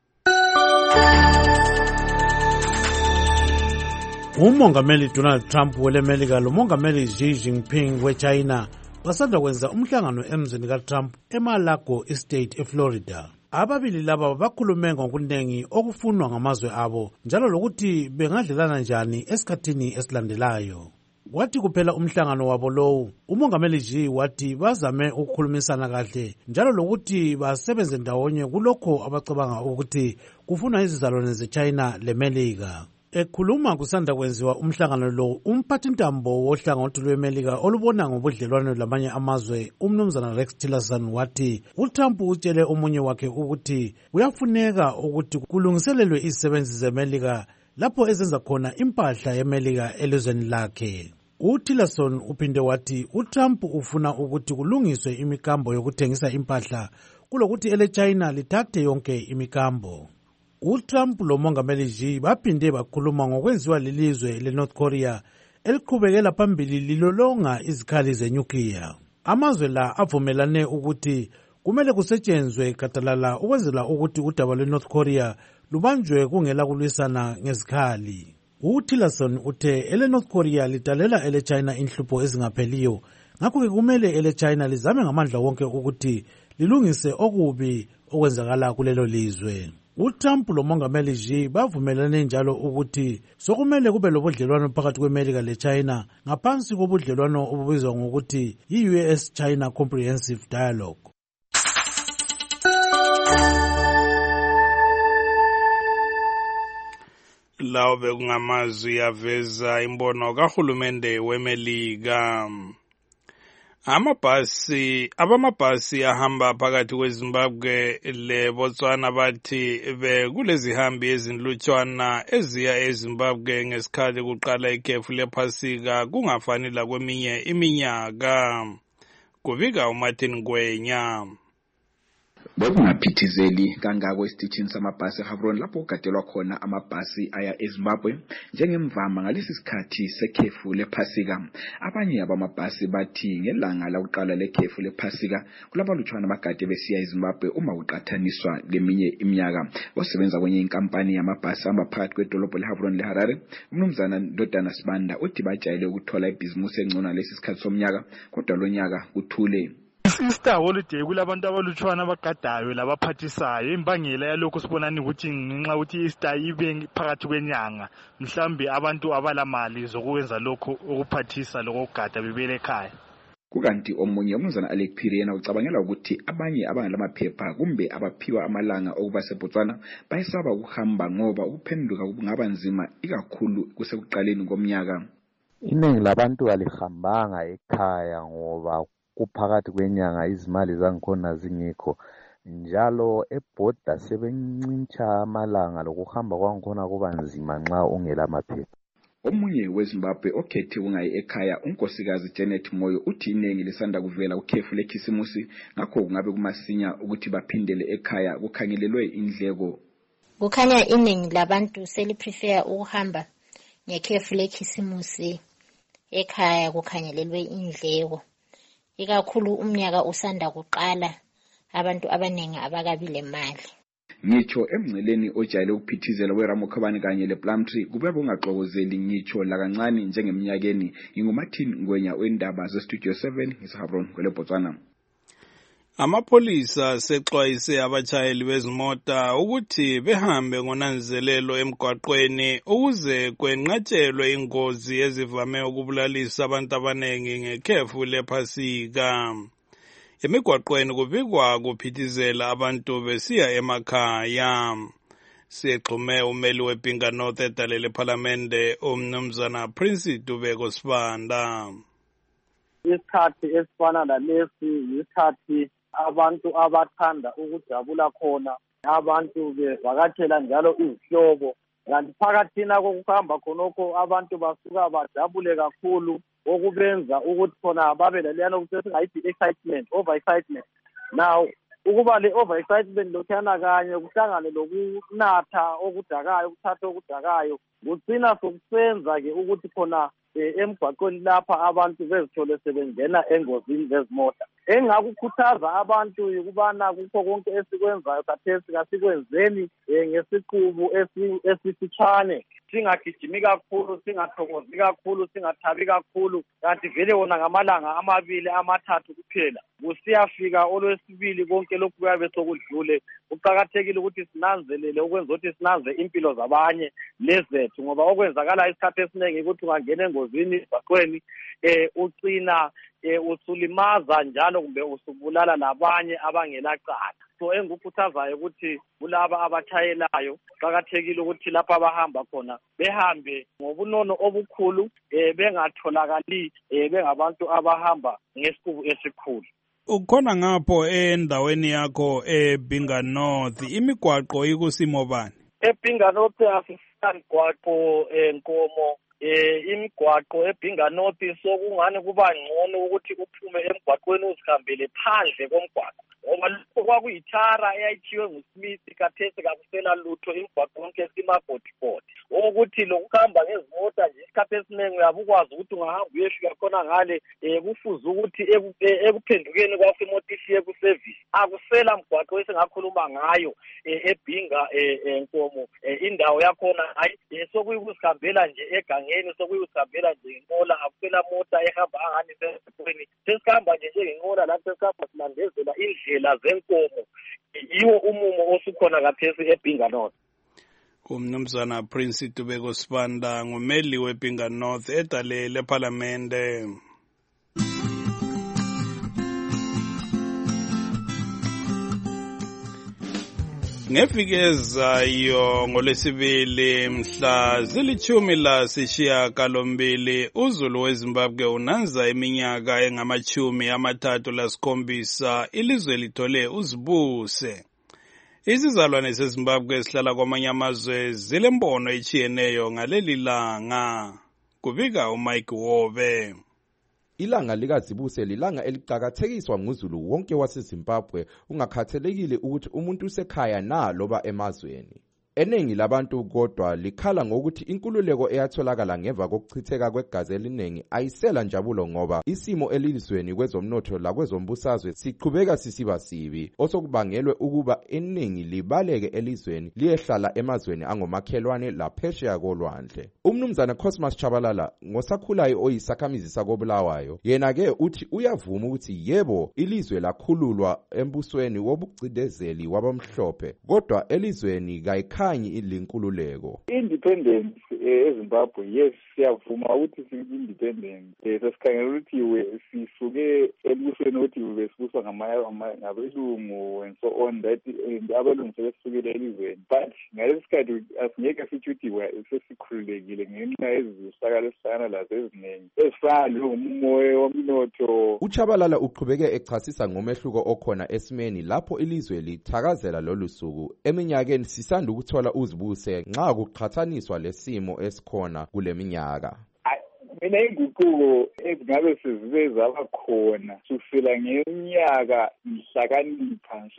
Umongameli Donald Trump welemelika lomongameli Xi Jinping weChina basanda kwenza umhlangano emzini kaTrump eMar-a-Lago Estate eFlorida. Ababili laba bakhulume ngokunengi okufunwa ngamazwe abo njalo lokuthi bengadlelana njani esikhathini esilandelayo. Wathi kuphela umhlangano wabo lowu umongameli Xi wathi bazame ukukhulumisana kahle njalo lokuthi basebenze ndawonye kulokho abacabanga ukuthi kufuna izizalwane zeChina leMelika. Ekhuluma kusanda kwenziwa umhlangano lo umphathintambo wohlangothi lweMelika olubona ngobudlelwano lamanye amazwe umnumzana Rex Tillerson wathi uTrump utshele omunye wakhe ukuthi kuyafuneka ukuthi kulungiselelwe izisebenzi zeMelika lapho ezenza khona impahla yeMelika elizweni lakhe. UTillerson uphinde wathi uTrump ufuna ukuthi kulungiswe imikambo yokuthengisa impahla kulokuthi eleChina lithathe yonke imikambo. uTrump lomongameli Xi baphinde bakhuluma ngokwenziwa lilizwe leNorth Korea eliqhubekela phambili lilolonga izikhali zenyukliya. Amazwe la avumelane ukuthi kumele kusetshenzwe gadalala ukwenzela ukuthi udaba lweNorth Korea lubanjwe kungela kulwisana ngezikhali. UTillerson uthe eleNorth Korea lidalela eleChina inhlupho ezingapheliyo ngakho-ke kumele ele-China lizame ngamandla wonke ukuthi lilungise okubi okwenzakala kulelo lizwe. uTrump lomongameli Xi bavumelane njalo ukuthi sokumele kube lobudlelwano phakathi kweMelika leChina ngaphansi kobudlelwano obubizwa ngokuthi yi-US-China Comprehensive Dialogue. Lawo bekungamazwi aveza imbono kahulumende weMelika. Abamabhasi ahamba phakathi kweZimbabwe leBotswana bathi bekulezihambi ezinhlutshwana eziya eZimbabwe ngesikhathi kuqala ikhefu lephasika kungafanele kweminye iminyaka. Kubika uMartin Gwenya. Bekungaphithizeli kangako esitishini samabhasi eHavron lapho kugadelwa khona amabhasi aya eZimbabwe njengemvama ngalesi sikhathi sekhefu lephasika. Abanye abamabhasi bathi ngelanga lokuqala lekhefu lephasika kulabalutshwana bagade besiya eZimbabwe uma kuqathaniswa leminye iminyaka. Osebenza kwenye inkampani yamabhasi amaphakathi kwedolobho leHavron leHarare, uMnumzana Ndodana Sibanda uthi bajayele ukuthola ibhizimusi engcono lesi sikhathi somnyaka kodwa lo nyaka kuthule. Easter holiday kulabantu abalutshwana abagadayo labaphathisayo. Imbangela yalokho sibonani ukuthi ngenxa ukuthi Easter ibe phakathi kwenyanga mhlambe abantu abalamali zokwenza lokho okuphathisa lokugada bebele ekhaya. Kukanti omunye uMnumzana Alec Phiri yena ucabangela ukuthi abanye abangalamaphepha kumbe abaphiwa amalanga okuba seBotswana bayesaba ukuhamba ngoba ukuphenduka kungaba nzima ikakhulu kusekuqaleni komnyaka. Iningi labantu alihambanga ekhaya ngoba kuphakathi kwenyanga izimali zangikhona zingikho njalo ebhoda sebencintsha amalanga lokuhamba kwangikhona kuba nzima nxa ungela maphepha. Omunye weZimbabwe okhethe ungayi ekhaya unkosikazi Janet Moyo uthi iningi lisanda kuvela ukhefu lekhisimusi ngakho kungabe kumasinya ukuthi baphindele ekhaya kukhangelelwe indleko. Kukhanya iningi labantu seliprefer ukuhamba ngekhefu lekhisimusi ekhaya kukhangelelwe indleko. Ikakhulu umnyaka usanda kuqala abantu abaningi abakabile mali. Ngitsho emngceleni ojayele ukuphithizela weRamokhobane kanye lePlumtree kube bungaxokozeli ngitsho lakancane njengeminyakeni. NginguMartin Ngwenya wendaba zeStudio 7 ngiseHavron kweleBotswana. Amapholisa sexwayise abashayeli bezimota ukuthi behambe ngonanzelelo emgwaqweni ukuze kwenqatshelwe ingozi ezivame ukubulalisa abantu abaningi ngekhefu lephasika. Emigwaqweni kubikwa kuphithizela abantu besiya emakhaya. Sixhume umeli weBinga North edale lePhalamende uMnumzana Prince Dubeko Sibanda. Isikhathi esifana nalesi isikhathi abantu abathanda ukujabula khona, abantu bevakatshela njalo izihlobo, kanti phakathina kokuhamba khonokho abantu basuka bajabule kakhulu okubenza ukuthi khona babe laleyana ukuthi singayithi excitement, over excitement. Now ukuba le over excitement lokhana kanye kuhlangane lokunatha okudakayo, ukuthatha okudakayo, kucina sokusenza ke ukuthi khona emgwaqweni lapha abantu bezithole sebengena engozini zezimota. Engakukhuthaza abantu ukubana kukho konke esikwenzayo khathesi kasikwenzeni ngesiqubu esifitshane, singagijimi kakhulu, singathokozi kakhulu, singathabi kakhulu, kanti vele wona ngamalanga amabili amathathu kuphela kusiyafika olwesibili konke lokhu kuyabe sokudlule. Kuqakathekile ukuthi sinanzelele ukwenza ukuthi sinanze impilo zabanye lezethu, ngoba okwenzakala isikhathi esiningi ukuthi ungangena engozini emgwaqweni ucina usulimaza njalo kumbe usubulala labanye abangelacala. So engikukhuthazayo ukuthi kulaba abatshayelayo kuqakathekile ukuthi lapha abahamba khona behambe ngobunono obukhulu, bengatholakali bengabantu abahamba ngesiqubu esikhulu. Ukhona ngapho endaweni yakho eBinga North imigwaqo ikusimo bani? eBinga North asisangwaqo Nkomo, imigwaqo eBinga North sokungani kuba ngcono ukuthi uphume emgwaqweni uzihambele phandle komgwaqo, ngoba lokho kwakuyithara eyayithiwe nguSmith kathesi kakusela lutho, imigwaqo yonke simabhodibhodi ukuthi lokuhamba ngezimota nje isikhathi esiningi uyabukwazi ukuthi ungahamba uyefika khona ngale kufuze ukuthi ekuphendukeni kwakho imoto isiye kuservice akusela mgwaqo esingakhuluma ngayo eBhinga Nkomo indawo yakhona hayi sokuyikuhambela nje egangeni sokuyikuhambela nje inqola akusela mota ehamba angani sesipweni sesikhamba nje njengenqola lapho sesikhamba silandezela indlela zenkomo yiwo umumo osukhona kaphesi eBhinga North. Umnumzana Prince Tubeko Sibanda ngumeli weBhinga North edale leParlamente. Ngeviki ezayo ngolwesibili mhla zili-18 uZulu weZimbabwe unanza iminyaka engama-37 ilizwe lithole uzibuse. Izizalwane zeZimbabwe esihlala kwamanye amazwe zilembono etshiyeneyo ngaleli langa. Kubika uMike Wobe. Ilanga likazibuse lilanga eliqhakathekiswa nguZulu wonke waseZimbabwe ungakhathalekile ukuthi umuntu usekhaya na loba emazweni. Eningi labantu kodwa likhala ngokuthi inkululeko eyatholakala ngemva kokuchitheka kwegazi eliningi ayisela njabulo ngoba isimo elizweni kwezomnotho lakwezombusazwe siqhubeka sisiba sibi osokubangelwe ukuba eningi libaleke elizweni liyehlala emazweni angomakhelwane laphesheya kolwandle. Umnumzana Cosmas Chabalala ngosakhulayo oyisakhamizi sakobulawayo yena ke uthi uyavuma ukuthi yebo ilizwe lakhululwa embusweni wobucindezeli wabamhlophe kodwa elizweni kayikhanyi ilinkululeko. Independence eZimbabwe yes siyavuma ukuthi independence sesikhangela ukuthi sisuke ebusweni ukuthi besibuswa ngabelungu and so on that abelungu sebesukile elizweni but ngalesikhathi asingeke sithi ukuthi sesikhululekile ngenxa yezisakalo esifana lazo eziningi ezifana lomumoya womnotho. uChabalala uqhubeke echasisa ngomehluko okhona esimeni lapho ilizwe lithakazela lolu suku eminyakeni sisanda ukuthola uzibuse nxa kuqhathaniswa lesimo esikhona kule minyaka. Mina inguquko ezingabe sezibe zaba khona kusukela ngeminyaka ihlakanipha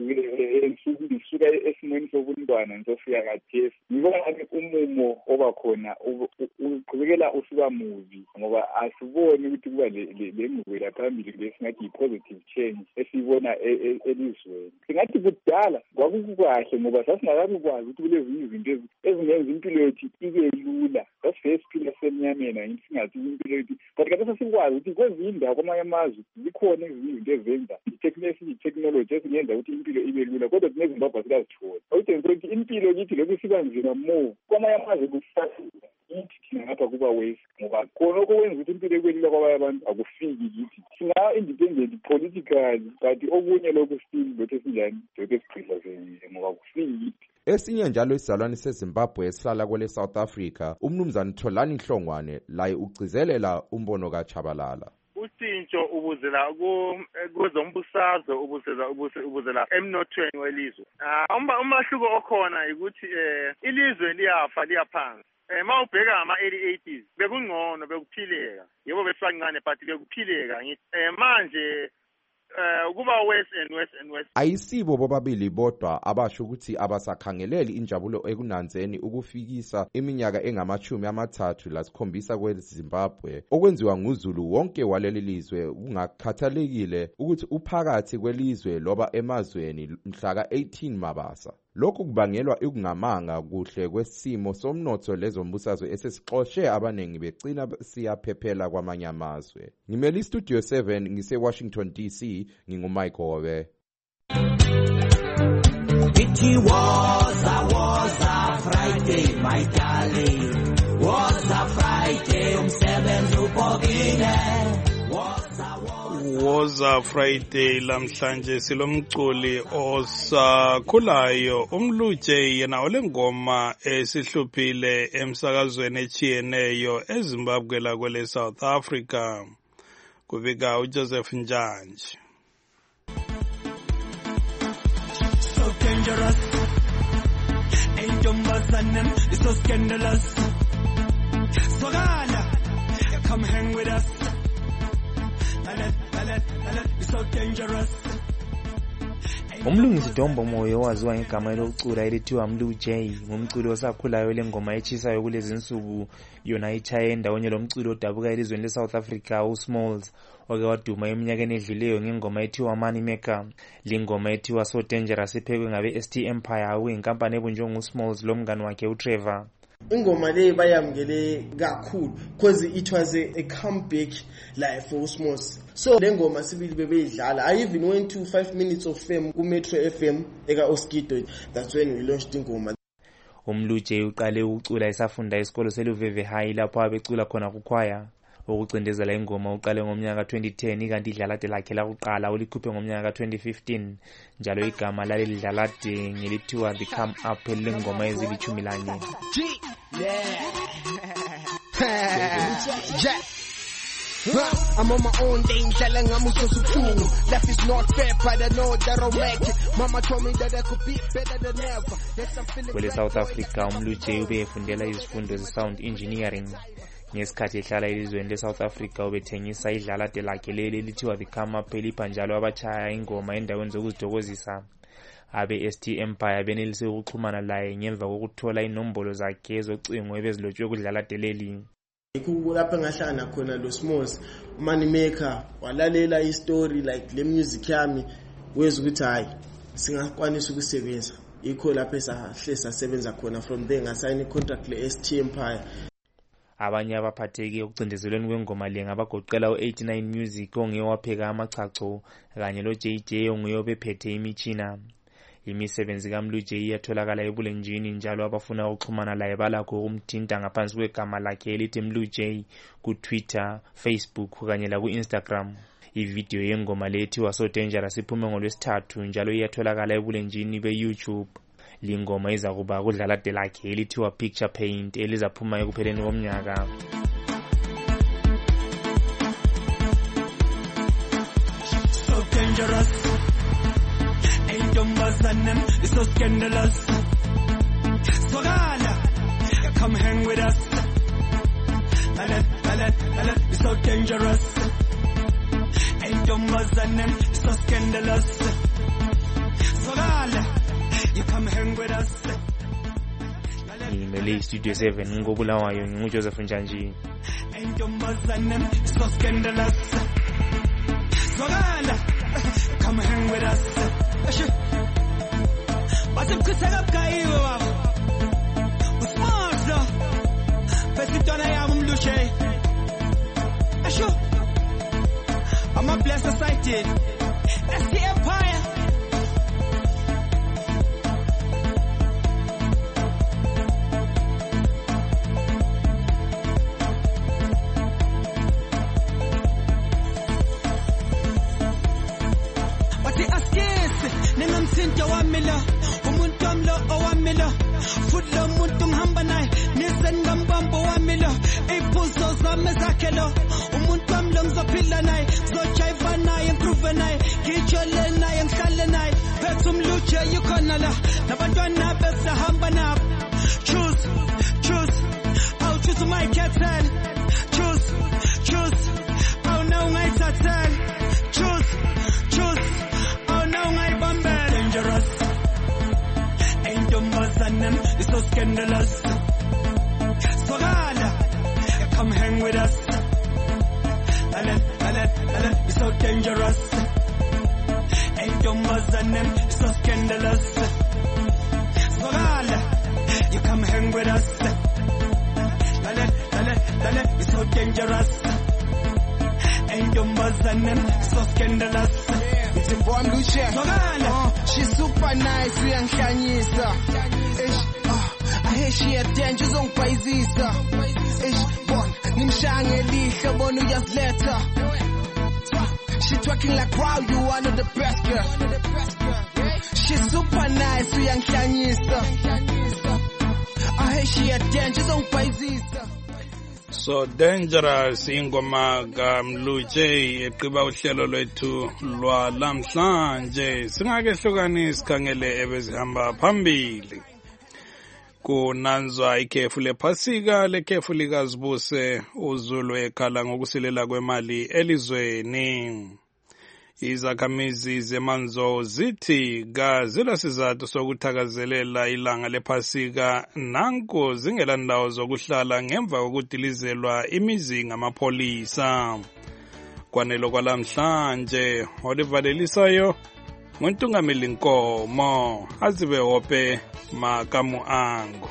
isuka esimweni sobuntwana nsofika kathesi ngibona umumo oba khona uqhubekela usuka mubi ngoba asiboni ukuthi kuba lengqubela phambili lesingathi i-positive change esiyibona elizweni. Singathi kudala kwakukahle ngoba sasingakakwazi ukuthi kulezi izinto ezingenza impilo yethu ibe lula sasifike siphila semnyameni singathi impilo yethu but kade sasikwazi ukuthi kwezinye indawo kwamanye amazwe zikhona izinto ezenza i-technology ezingenza ukuthi impilo ibe lula kodwa thina eZimbabwe sikazithola okutshengisa ukuthi impilo kithi lokhu siba nzima more kwamanye amazwe kusasila kithi thina ngapha kuba wesi ngoba khona okwenza ukuthi impilo ibe lula kwabanye abantu akufiki kithi singa-independent politically but okunye lokhu still lokhu esinjani lokhu esiqhidlazekile ngoba kufiki kithi. Esinye njalo isizalwane seZimbabwe esihlala kwele South Africa umnumzana Tholani Hlongwane laye ugcizelela umbono kaChabalala. Ushintsho ubuzela kwezombusazwe ubuzela emnothweni welizwe. Umahluko okhona ukuthi ilizwe liyafa liyaphansi. Mawubheka ama-early 80s bekungcono bekuphileka yebo besibancane but bekuphileka ngithi manje kuba worse and worse and worse. Ayisibo bobabili bodwa abasho ukuthi abasakhangeleli injabulo ekunanzeni ukufikisa iminyaka engama-37 kweZimbabwe okwenziwa nguZulu wonke waleli lizwe kungakhathalekile ukuthi uphakathi kwelizwe loba emazweni mhla ka-18 Mabasa. Lokhu kubangelwa ukungamanga kuhle kwesimo somnotho lezombusazwe esesixoshe abaningi begcina siyaphephela kwamanye amazwe. Ngimeli Studio 7 ngise-Washington DC ngingumike Hobe. It was a Friday, my darling. Was a Friday, umsebenzi ubhokile. Woza Friday lamhlanje silomculi osakhulayo umluje yena olengoma esihluphile emsakazweni echiyeneyo eZimbabwe lakwele South Africa. Kubika uJoseph Njanji. So dangerous, ain't Dumbazanem, it's so scandalous. Swagala, come hang with us. It's so dangerous. Umlungisi Dombo Moyo owaziwa ngegama lokucula elithiwa Mlu J ngumculi osakhulayo lengoma echisayo kulezi insuku, yona ichaye ndawonye lomculi odabuka elizweni leSouth Africa uSmalls oke waduma eminyakeni edluleyo ngengoma ethiwa Money Maker. Lingoma ethiwa So Dangerous iphekwe ngabe ST Empire okuyinkampani ebunjwe nguSmalls lomngane wakhe uTrevor. Ingoma le bayamngele kakhulu because it was a comeback live for Osmos. So le ngoma sibili bebeyidlala. I even went to 5 minutes of fame ku Metro FM eka Oskido. That's when we launched ingoma. Umlu J uqale ukucula esafunda isikolo seLuveve High lapho abecula khona kukhwaya. Ukucindezela ingoma uqale ngomnyaka 2010 kanti idlalade lakhe lakuqala ulikhuphe ngomnyaka 2015. Njalo igama laleli dlalade ngelithiwa The Come Up elingoma ezilithumi lanye. I'm on my own day, ngihlala ngami usosukhulu. Life is not fair, but I know that I'll make it. Mama told me that I could be better than ever. Yes, I'm feeling Kwele South Africa Umlu J ubefundela izifundo ze-sound engineering. Ngesikhathi ehlala elizweni leSouth Africa ubethengisa idlalade lakhe leli lithiwa The Come Up elipha njalo abachaya ingoma endaweni zokuzidokozisa. Abe ST Empire benelise ukuxhumana laye ngemva kokuthola inombolo zakhe ezocingo ebezilotshwe kudlalade leli. Lapha ngahlana khona lo Smalls Money Maker walalela istory like le music yami weza ukuthi hayi singakwanisa ukusebenza. Ikho lapha esahlesa sebenza khona from there ngasign contract le ST Empire. Abanye abaphatheki ukucindezelweni kwengoma le ngabagoqela u89 Music ongewapheka amachacho kanye lo JJ ongeyobephethe imitshina. Imisebenzi kaMlu J iyatholakala ebulenjini njalo abafuna ukuxhumana laye balakho ukumthinta ngaphansi kwegama lakhe elithi Mlu J ku Twitter, Facebook kanye la ku Instagram. Ivideo yengoma lethiwa So Dangerous iphume ngoLwesithathu njalo iyatholakala ebulenjini beYouTube. Lingoma iza kuba kudlalade lakhe elithiwa Picture Paint elizaphuma ekupheleni komnyaka. So dangerous. Ain't dumbazanem, it's so scandalous. Swagala, come hang with us. It's so dangerous. Ain't dumbazanem, it's so scandalous. Swagala, you come hang with us. Imele Studio 7 ngobulawayo nguJoseph Njanji. Ain't dumbazanem, it's so scandalous. Swagala, come hang with us. What's up, Chris? I'm going to Smart, no? Pesitona ya Mluche. Asho. I'm a blessed society. That's the Empire. What's the asking? Ningamsinta wamila. Umuntamlo owamila. Futlo umuntu ngihamba naye. Nisenga mbambo wamila. Iphuzo zami zakhelo. Umuntu wamlo ngizophila naye. Zojiva naye, improve naye. Ngijole naye, ngihlale naye. Phethe umlutshe yukhona la. Nabantwana besahamba nabo. Choose. I'll choose my cattle. Choose. Oh no, ngayithathela. Choose. Oh no, ngayibambela. Dangerous. Ain't dumbazanem, it's so scandalous. Swagala, come hang with us. It's so dangerous. Ain't dumbazanem, it's so scandalous. Swagala, you come hang with us. It's so dangerous. Ain't dumbazanem, it's so scandalous. It's a boy Lucia. She's super nice, uyangihlanyisa. I hear she a danger zone paisisa. Bon, nimshange lihle bona uyasiletha. She twerking like wow, you one of the best girl. She's super nice, uyangihlanyisa. I hear she a danger zone paisisa. So Dangerous ingoma kaMlu J eqiba uhlelo lwethu lwalamhlanje. Singake hlukani sikhangele ebezihamba phambili. Kunanzwa ikhefu lephasika lekhefu likazibuse uZulu ekhala ngokusilela kwemali elizweni. Izakhamizi zemanzo zithi kazila sizathu sokuthakazelela ilanga lephasika nanku zingela ndawo zokuhlala ngemva kokudilizelwa imizi ngamapholisa. Kwanelo kwalamhlanje olivalelisayo nguNtungameli Nkomo azibe hope makamu angu.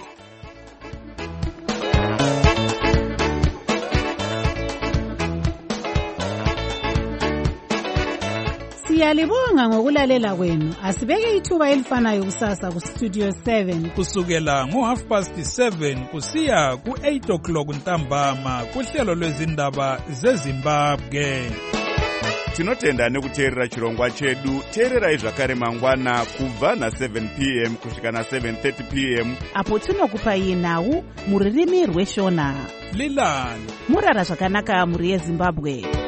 Siyalibonga ngokulalela kwenu. Asibeke ithuba elifanayo kusasa ku Studio 7 kusukela ngo7:30 kusiya ku8 o'clock ntambama kuhlelo lwezindaba zeZimbabwe. Tinotenda nekuteerera chirongwa chedu. Teererai zvakare mangwana kubva na7 p.m. kusvika na7:30 p.m. apo tinokupai nhau muririmi rweshona. Lilani murara zvakanaka muri yeZimbabwe.